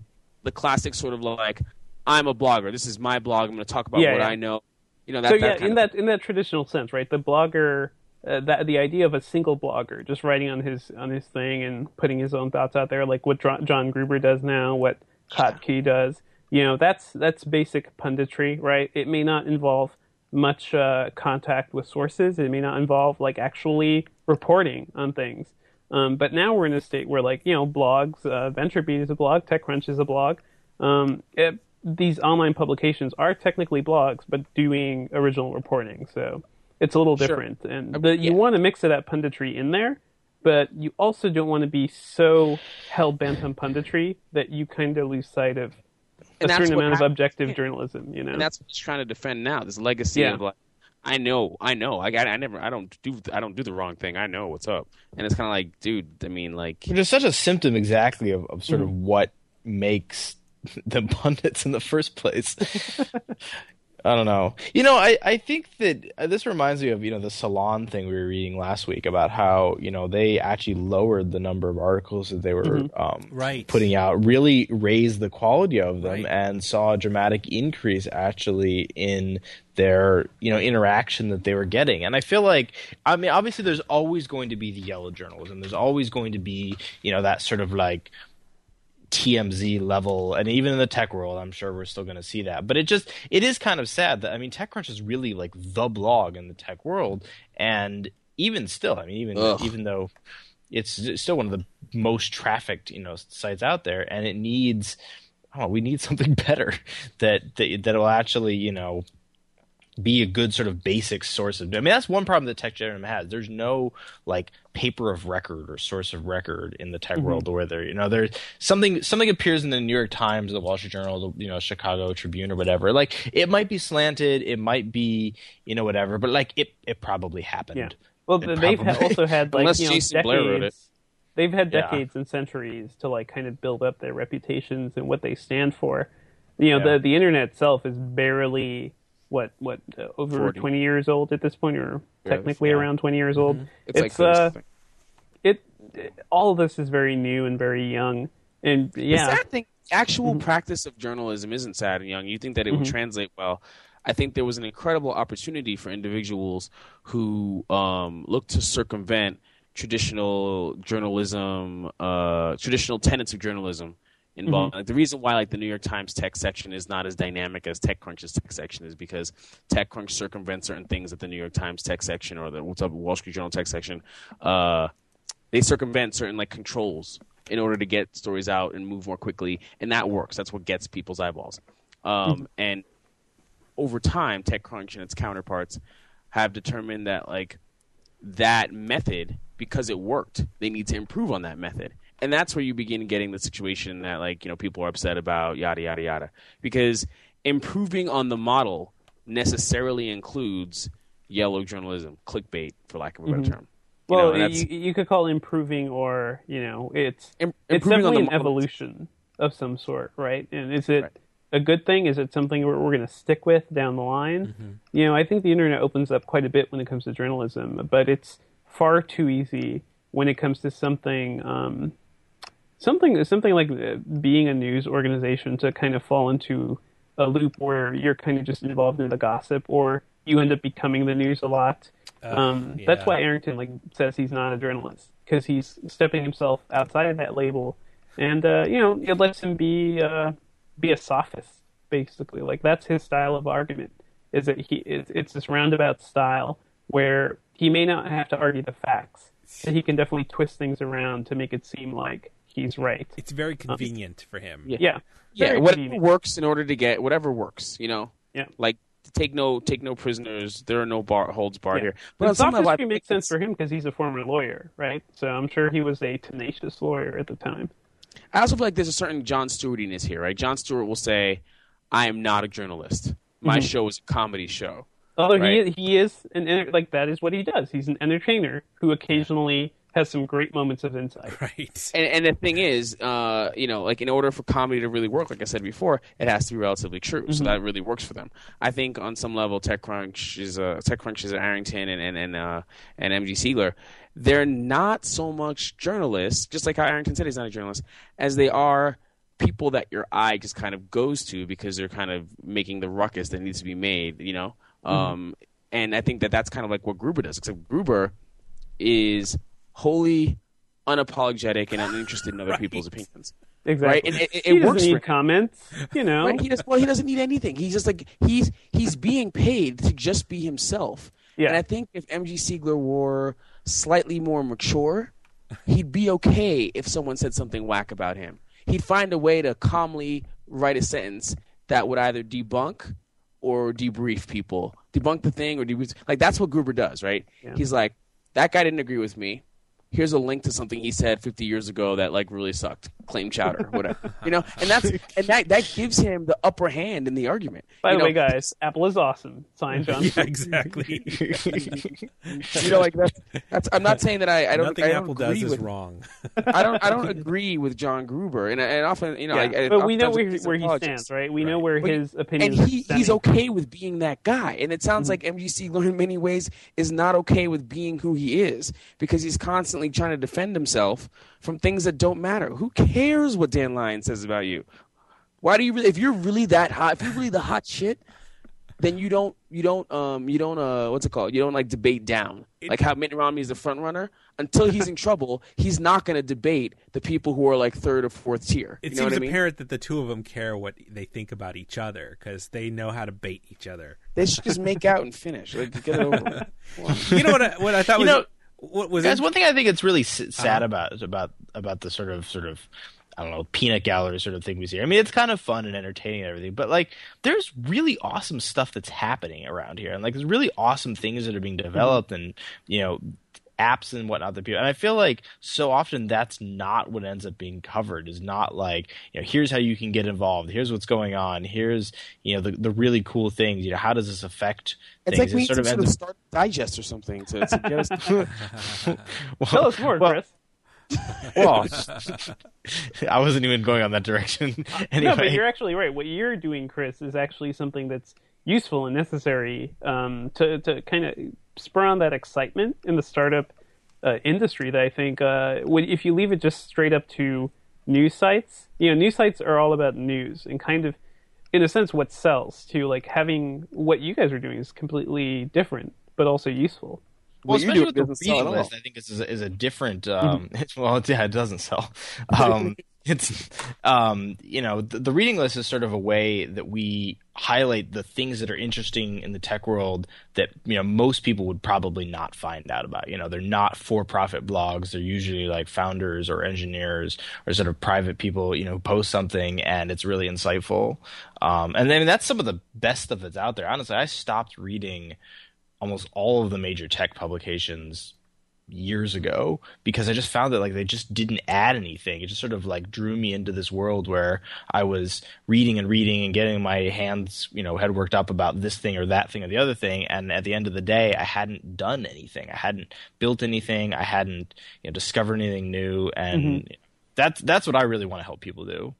sort of like I'm a blogger. This is my blog. I'm going to talk about what I know. In that traditional sense, right? The blogger. The idea of a single blogger just writing on his thing and putting his own thoughts out there, like what John Gruber does now, what Kotke does, that's basic punditry, right? It may not involve much contact with sources. It may not involve like actually reporting on things. But now we're in a state where like blogs, VentureBeat is a blog, TechCrunch is a blog. These online publications are technically blogs, but doing original reporting. So it's a little different. And you want to mix of that punditry in there, but you also don't want to be so hell-bent on punditry that you kind of lose sight of a certain amount of objective journalism, And that's what he's trying to defend now, this legacy of like I know. I don't do the wrong thing. I know what's up. And it's kind of like, dude, I mean, like, which is such a symptom exactly of sort of what makes the pundits in the first place. I don't know. I think that this reminds me of, the Salon thing we were reading last week about how, they actually lowered the number of articles that they were putting out, really raised the quality of them, and saw a dramatic increase actually in their, interaction that they were getting. And I feel like, I mean, obviously there's always going to be the yellow journalism. There's always going to be, that sort of like TMZ level, and even in the tech world, I'm sure we're still going to see that. But it is kind of sad that, I mean, TechCrunch is really like the blog in the tech world, and even still, I mean, even though it's still one of the most trafficked, sites out there, and it needs, we need something better that will actually, be a good sort of basic source of. I mean, that's one problem that Tech Journal has. There's no like paper of record or source of record in the tech world where there's something appears in the New York Times, the Wall Street Journal, the Chicago Tribune or whatever. Like it might be slanted, it might be whatever, but like it probably happened. Yeah. Well, they've also had like Jason Blair wrote it. They've had decades and centuries to like kind of build up their reputations and what they stand for. The internet itself is barely over 40. 20 years old at this point, or technically around 20 years old. It's all of this is very new and very young, and The sad thing, actual practice of journalism isn't sad and young. You think that it would translate well. I think there was an incredible opportunity for individuals who look to circumvent traditional journalism, traditional tenets of journalism involved. Like, the reason why like the New York Times tech section is not as dynamic as TechCrunch's tech section is because TechCrunch circumvents certain things that the New York Times tech section or the Wall Street Journal tech section, they circumvent certain like controls in order to get stories out and move more quickly, and that works. That's what gets people's eyeballs. And over time, TechCrunch and its counterparts have determined that like that method, because it worked, they need to improve on that method. And that's where you begin getting the situation that like, people are upset about, yada, yada, yada. Because improving on the model necessarily includes yellow journalism, clickbait, for lack of a better term. Well, you could call it improving, or, it's definitely an evolution of some sort, right? And is it a good thing? Is it something we're going to stick with down the line? I think the internet opens up quite a bit when it comes to journalism, but it's far too easy when it comes to something like being a news organization to kind of fall into a loop where you're kind of just involved in the gossip, or you end up becoming the news a lot. That's why Arrington says he's not a journalist, because he's stepping himself outside of that label, and it lets him be a sophist, basically. Like, that's his style of argument. Is that it's this roundabout style where he may not have to argue the facts, but he can definitely twist things around to make it seem like he's right. It's very convenient for him. Yeah. Whatever works in order to get whatever works. Yeah. Like take no prisoners. There are no holds barred here. But sophistry makes sense for him because he's a former lawyer, right? So I'm sure he was a tenacious lawyer at the time. I also feel like there's a certain Jon Stewartiness here, right? Jon Stewart will say, "I am not a journalist. My show is a comedy show." Although he is that is what he does. He's an entertainer who occasionally has some great moments of insight. Right. And the thing is, in order for comedy to really work, like I said before, it has to be relatively true. So that really works for them. I think on some level, TechCrunch is Arrington and MG Siegler. They're not so much journalists, just like how Arrington said he's not a journalist, as they are people that your eye just kind of goes to because they're kind of making the ruckus that needs to be made, And I think that's kind of like what Gruber does, except Gruber is wholly unapologetic and uninterested in other people's opinions. Exactly. Right? And he doesn't works need for comments, Right? He doesn't need anything. He's just like he's being paid to just be himself. Yeah. And I think if MG Siegler were slightly more mature, he'd be okay if someone said something whack about him. He'd find a way to calmly write a sentence that would either debunk or debrief people. Debunk the thing or debrief. Like, that's what Gruber does, right? Yeah. He's like, that guy didn't agree with me. here's a link to something he said 50 years ago that like really sucked. Claim chowder, whatever. You know, and that gives him the upper hand in the argument. By the way, guys, Apple is awesome. Sign John. Yeah, exactly. You know, like that's. I'm not saying that I don't. Nothing I don't Apple does agree is with, wrong. I don't agree with John Gruber, and often, you know, but we know where he stands, right? We know where his opinion. And he's okay with being that guy, and it sounds like MGC Learn in many ways is not okay with being who he is because he's constantly trying to defend himself from things that don't matter. Who cares what Dan Lyons says about you? Why do you really? If you're really that hot, if you're really the hot shit, then you don't what's it called? You don't like debate down. Like how Mitt Romney is the front runner. Until he's in trouble, he's not going to debate the people who are like third or fourth tier. It you know seems what I mean? apparent that the two of them care what they think about each other because they know how to bait each other. They should just make out and finish. Like, get it over with. You know what I thought was. What was guys, one thing I think it's really sad about the sort of I don't know, peanut gallery sort of thing we see. I mean, it's kind of fun and entertaining and everything, but like there's really awesome stuff that's happening around here, and like there's really awesome things that are being developed, and you know, apps and whatnot that people. And I feel like so often that's not what ends up being covered. Is not like, you know, here's how you can get involved. Here's what's going on. Here's, you know, the really cool things. You know, how does this affect? It's things? like we sort of start digest or something to get us. Tell us more, Chris. Well, I wasn't even going on that direction. Anyway. No, but you're actually right. What you're doing, Chris, is actually something that's useful and necessary to kind of spur on that excitement in the startup industry that I think if you leave it just straight up to news sites, you know, news sites are all about news and kind of, in a sense, what sells to like having what you guys are doing is completely different, but also useful. Well, especially with the reading list, I think is a different. Well, yeah, it doesn't sell. It's you know, the reading list is sort of a way that we highlight the things that are interesting in the tech world that, you know, most people would probably not find out about. You know, they're not for-profit blogs. They're usually like founders or engineers or sort of private people, you know, who post something and it's really insightful. And then that's some of the best stuff that's out there. Honestly, I stopped reading almost all of the major tech publications years ago because I just found that like they just didn't add anything. It just sort of like drew me into this world where I was reading and getting my hands, you know, head worked up about this thing or that thing or the other thing, and at the end of the day I hadn't done anything. I hadn't built anything. I hadn't, you know, discovered anything new, and that's what I really want to help people do.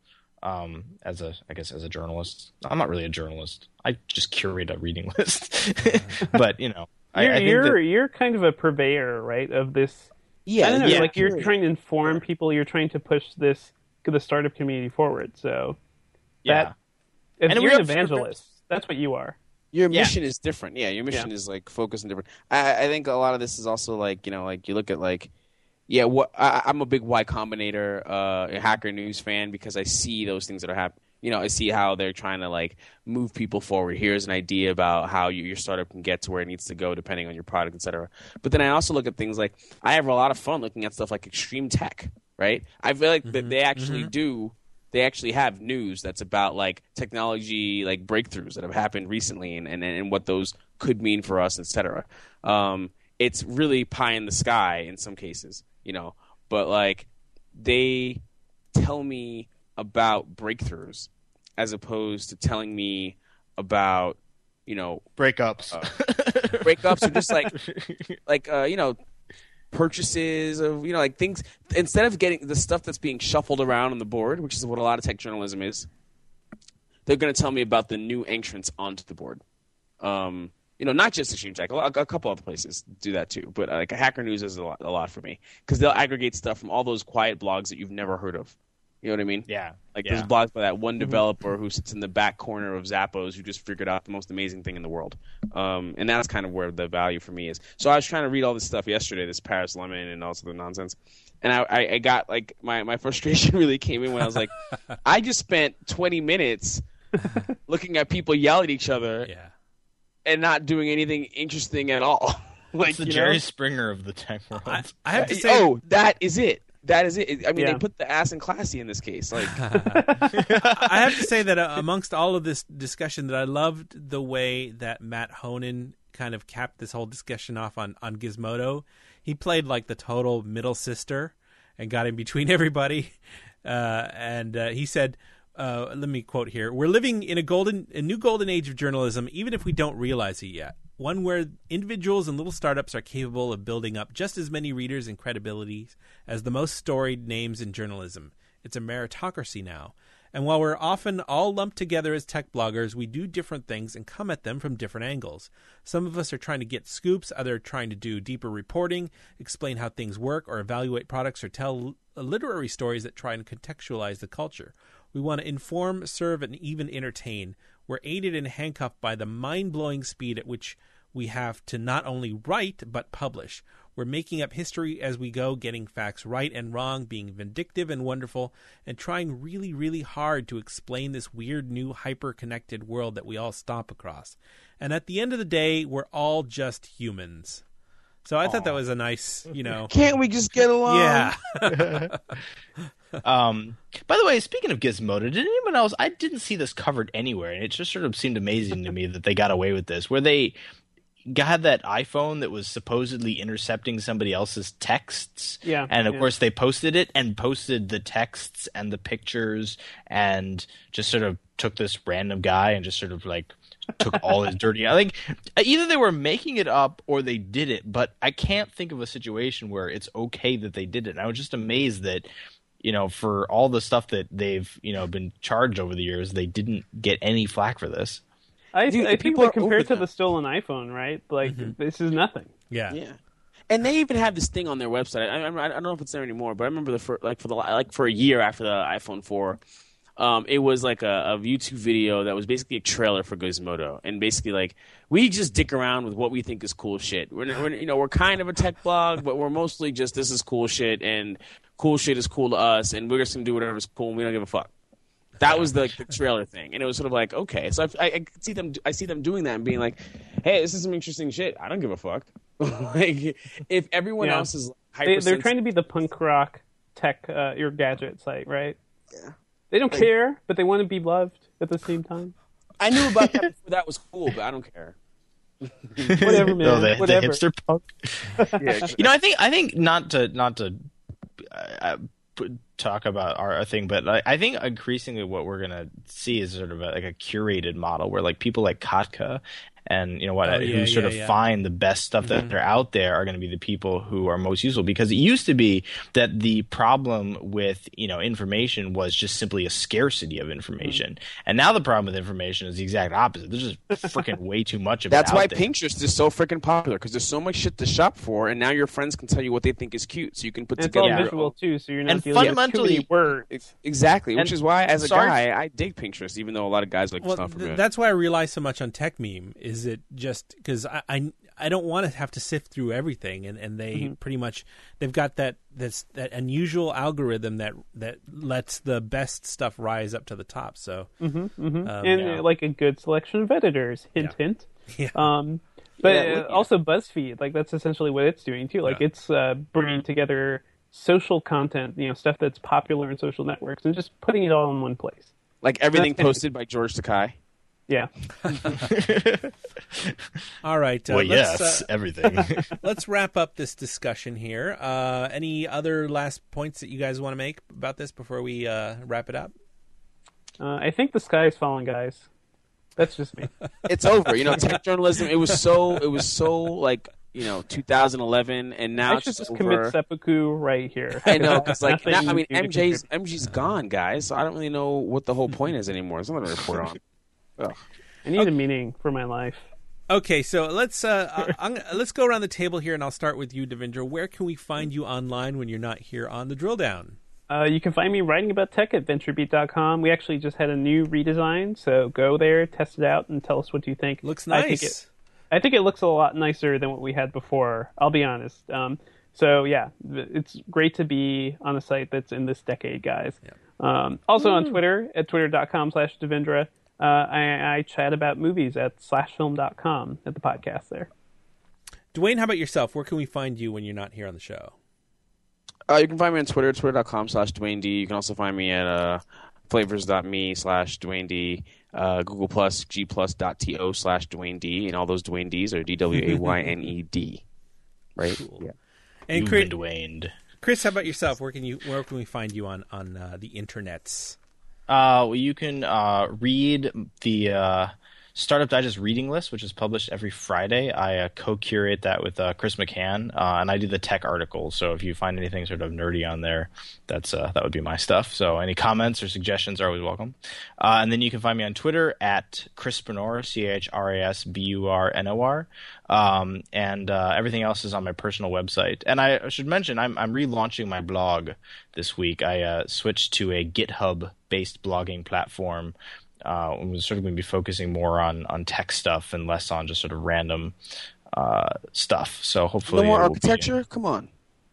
As a journalist. I'm not really a journalist. I just curate a reading list. But, you know, you're kind of a purveyor, right, of this. Yeah, I don't know, like you're trying to inform people, you're trying to push the startup community forward. So and you're an evangelist. That's what you are. Your mission is different. Yeah, your mission is like focused and different. I think a lot of this is also like, you know, like you look at like, yeah, I'm a big Y Combinator, Hacker News fan because I see those things that are happening. You know, I see how they're trying to like move people forward. Here's an idea about how your startup can get to where it needs to go depending on your product, et cetera. But then I also look at things like I have a lot of fun looking at stuff like Extreme Tech, right? I feel like that they actually they actually have news that's about like technology, like breakthroughs that have happened recently and what those could mean for us, et cetera. It's really pie in the sky in some cases, you know, but like they tell me about breakthroughs as opposed to telling me about, you know, breakups or just like you know, purchases of, you know, like things, instead of getting the stuff that's being shuffled around on the board, which is what a lot of tech journalism is. They're going to tell me about the new entrants onto the board. You know, not just Extreme Tech. A couple other places do that too. But like Hacker News is a lot for me because they'll aggregate stuff from all those quiet blogs that you've never heard of. You know what I mean? Yeah. Like there's blogs by that one developer who sits in the back corner of Zappos who just figured out the most amazing thing in the world. And that's kind of where the value for me is. So I was trying to read all this stuff yesterday, this Paris Lemon and also the nonsense. And I got like my frustration really came in when I was like, I just spent 20 minutes looking at people yell at each other and not doing anything interesting at all. Like, it's the Jerry Springer of the tech world. I have to say, that is it. That is it. I mean, Yeah. they put the ass in classy in this case. Like, I have to say that amongst all of this discussion, that I loved the way that Matt Honan kind of capped this whole discussion off on Gizmodo. He played like the total middle sister and got in between everybody. And he said, let me quote here: "We're living in a new golden age of journalism, even if we don't realize it yet. One where individuals and little startups are capable of building up just as many readers and credibility as the most storied names in journalism. It's a meritocracy now. And while we're often all lumped together as tech bloggers, we do different things and come at them from different angles. Some of us are trying to get scoops, others are trying to do deeper reporting, explain how things work, or evaluate products, or tell literary stories that try and contextualize the culture. We want to inform, serve, and even entertain. We're aided and handcuffed by the mind-blowing speed at which we have to not only write, but publish. We're making up history as we go, getting facts right and wrong, being vindictive and wonderful, and trying really, really hard to explain this weird new hyper-connected world that we all stomp across. And at the end of the day, we're all just humans." So I thought that was a nice, can't we just get along? Yeah. By the way, speaking of Gizmodo, did anyone else? I didn't see this covered anywhere, and it just sort of seemed amazing to me that they got away with this, where they had that iPhone that was supposedly intercepting somebody else's texts. Yeah. And of course they posted it and posted the texts and the pictures and just sort of took this random guy and just sort of like took all his dirty. I think either they were making it up or they did it, but I can't think of a situation where it's okay that they did it. And I was just amazed that, for all the stuff that they've, been charged over the years, they didn't get any flack for this. I think people are compared over to that. the stolen iPhone, right? Like this is nothing. Yeah. Yeah. And they even have this thing on their website. I don't know if it's there anymore, but I remember for a year after the iPhone 4, it was like a YouTube video that was basically a trailer for Gizmodo, and basically like we just dick around with what we think is cool shit. We're kind of a tech blog, but we're mostly just this is cool shit, and cool shit is cool to us, and we're just gonna do whatever's cool, and we don't give a fuck. That was the trailer thing, and it was sort of like, okay, so I see them doing that and being like, hey, this is some interesting shit. I don't give a fuck. Like if everyone else is they're trying to be the punk rock tech your gadget site, right? Yeah. They don't care, but they want to be loved at the same time. I knew about that before that was cool, but I don't care. Whatever, man. The Whatever. hipster punk. Yeah, I think not to talk about our thing, but I think increasingly what we're gonna see is sort of like a curated model where like people like Kotka and who sort of find the best stuff that are out there are going to be the people who are most useful, because it used to be that the problem with information was just simply a scarcity of information, and now the problem with information is the exact opposite. There's just freaking way too much of That's it why out there. Pinterest is so freaking popular, because there's so much shit to shop for, and now your friends can tell you what they think is cute, so you can put And it's together all your visual own. too, so you're not And dealing with too fundamentally- many words. Exactly, which And is why as a sorry- guy I dig Pinterest, even though a lot of guys like to stuff from it. That's why I rely so much on TechMeme. Is it just because I don't want to have to sift through everything, and they pretty much they've got that unusual algorithm that lets the best stuff rise up to the top. So Like a good selection of editors. Hint, hint. Yeah. But also BuzzFeed, like that's essentially what it's doing too. Like it's bringing together social content, stuff that's popular in social networks, and just putting it all in one place. Like everything posted by George Takei. Yeah. all right. Well, let's, yes, everything. let's wrap up this discussion here. Any other last points that you guys want to make about this before we wrap it up? I think the sky is falling, guys. That's just me. It's over. Tech journalism. It was so like 2011, and now I it's should just just over. commit seppuku right here. I know, because like Nothing now, to do to MJ's gone, guys. So I don't really know what the whole point is anymore. There's nothing to report on. Ugh. I need a meaning for my life. Okay, so let's let's go around the table here, and I'll start with you, Devendra. Where can we find you online when you're not here on the Drill Down? You can find me writing about tech at VentureBeat.com. We actually just had a new redesign, so go there, test it out, and tell us what you think. Looks nice. I think it looks a lot nicer than what we had before, I'll be honest. So, yeah, it's great to be on a site that's in this decade, guys. Yeah. Also on Twitter, at twitter.com/Devendra. I chat about movies at /film.com at the podcast there. Dwayne, how about yourself? Where can we find you when you're not here on the show? You can find me on Twitter, twitter.com/Dwayne D. You can also find me at flavors.me/Dwayne D. Google Plus, gplus.to/Dwayne D. And all those Dwayne Ds are DWAYNED. Right? Cool. Yeah. And You've been Dwayned. Chris, how about yourself? Where can we find you on the internets? Well, you can read the Startup Digest reading list, which is published every Friday. I co-curate that with Chris McCann, and I do the tech articles. So if you find anything sort of nerdy on there, that would be my stuff. So any comments or suggestions are always welcome. And then you can find me on Twitter at Chrisburnor, CHRASBURNOR. And everything else is on my personal website. And I should mention, I'm relaunching my blog this week. I switched to a GitHub-based blogging platform. We're sort of going to be focusing more on tech stuff and less on just sort of random stuff. So hopefully, no more architecture. Come on.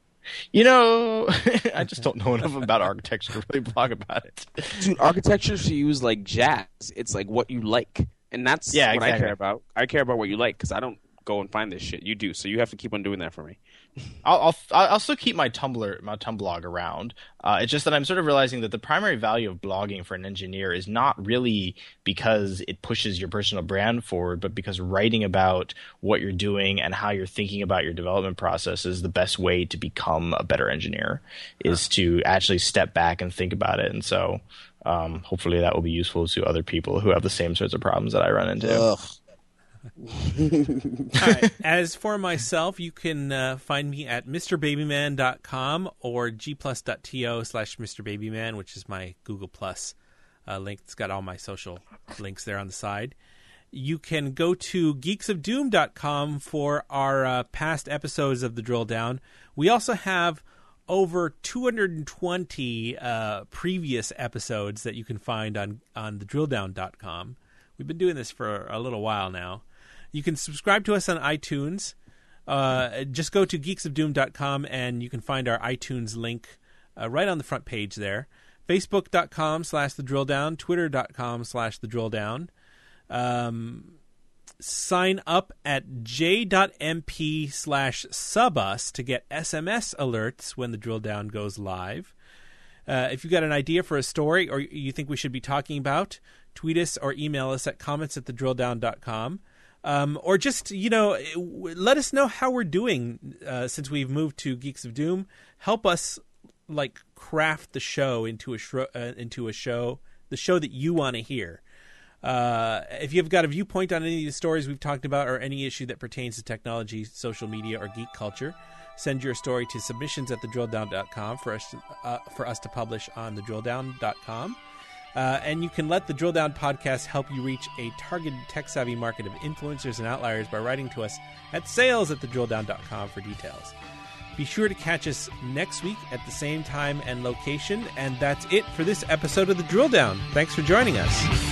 I just don't know enough about architecture to really blog about it. Dude, architecture should use like jazz. It's like what you like, and that's what exactly. I care about. I care about what you like because I don't go and find this shit. You do, so you have to keep on doing that for me. I'll still keep my Tumblr around. It's just that I'm sort of realizing that the primary value of blogging for an engineer is not really because it pushes your personal brand forward, but because writing about what you're doing and how you're thinking about your development process is the best way to become a better engineer, is to actually step back and think about it. And so hopefully that will be useful to other people who have the same sorts of problems that I run into. Ugh. All right. As for myself, you can find me at MrBabyman.com or gplus.to/MrBabyman, which is my Google Plus link. It's got all my social links there on the side. You can go to geeksofdoom.com for our past episodes of The Drill Down. We also have over 220 previous episodes that you can find on thedrilldown.com. We've been doing this for a little while now. You can subscribe to us on iTunes. Just go to geeksofdoom.com and you can find our iTunes link right on the front page there. Facebook.com/thedrilldown, Twitter.com/thedrilldown. Sign up at j.mp/subus to get SMS alerts when the Drill Down goes live. If you've got an idea for a story or you think we should be talking about, tweet us or email us at comments@thedrilldown.com. Or just, let us know how we're doing since we've moved to Geeks of Doom. Help us craft the show into a show, the show that you want to hear. If you've got a viewpoint on any of the stories we've talked about or any issue that pertains to technology, social media, or geek culture, send your story to submissions@thedrilldown.com for us to publish on thedrilldown.com. And you can let the Drill Down podcast help you reach a targeted tech-savvy market of influencers and outliers by writing to us at sales@thedrilldown.com for details. Be sure to catch us next week at the same time and location. And that's it for this episode of The Drill Down. Thanks for joining us.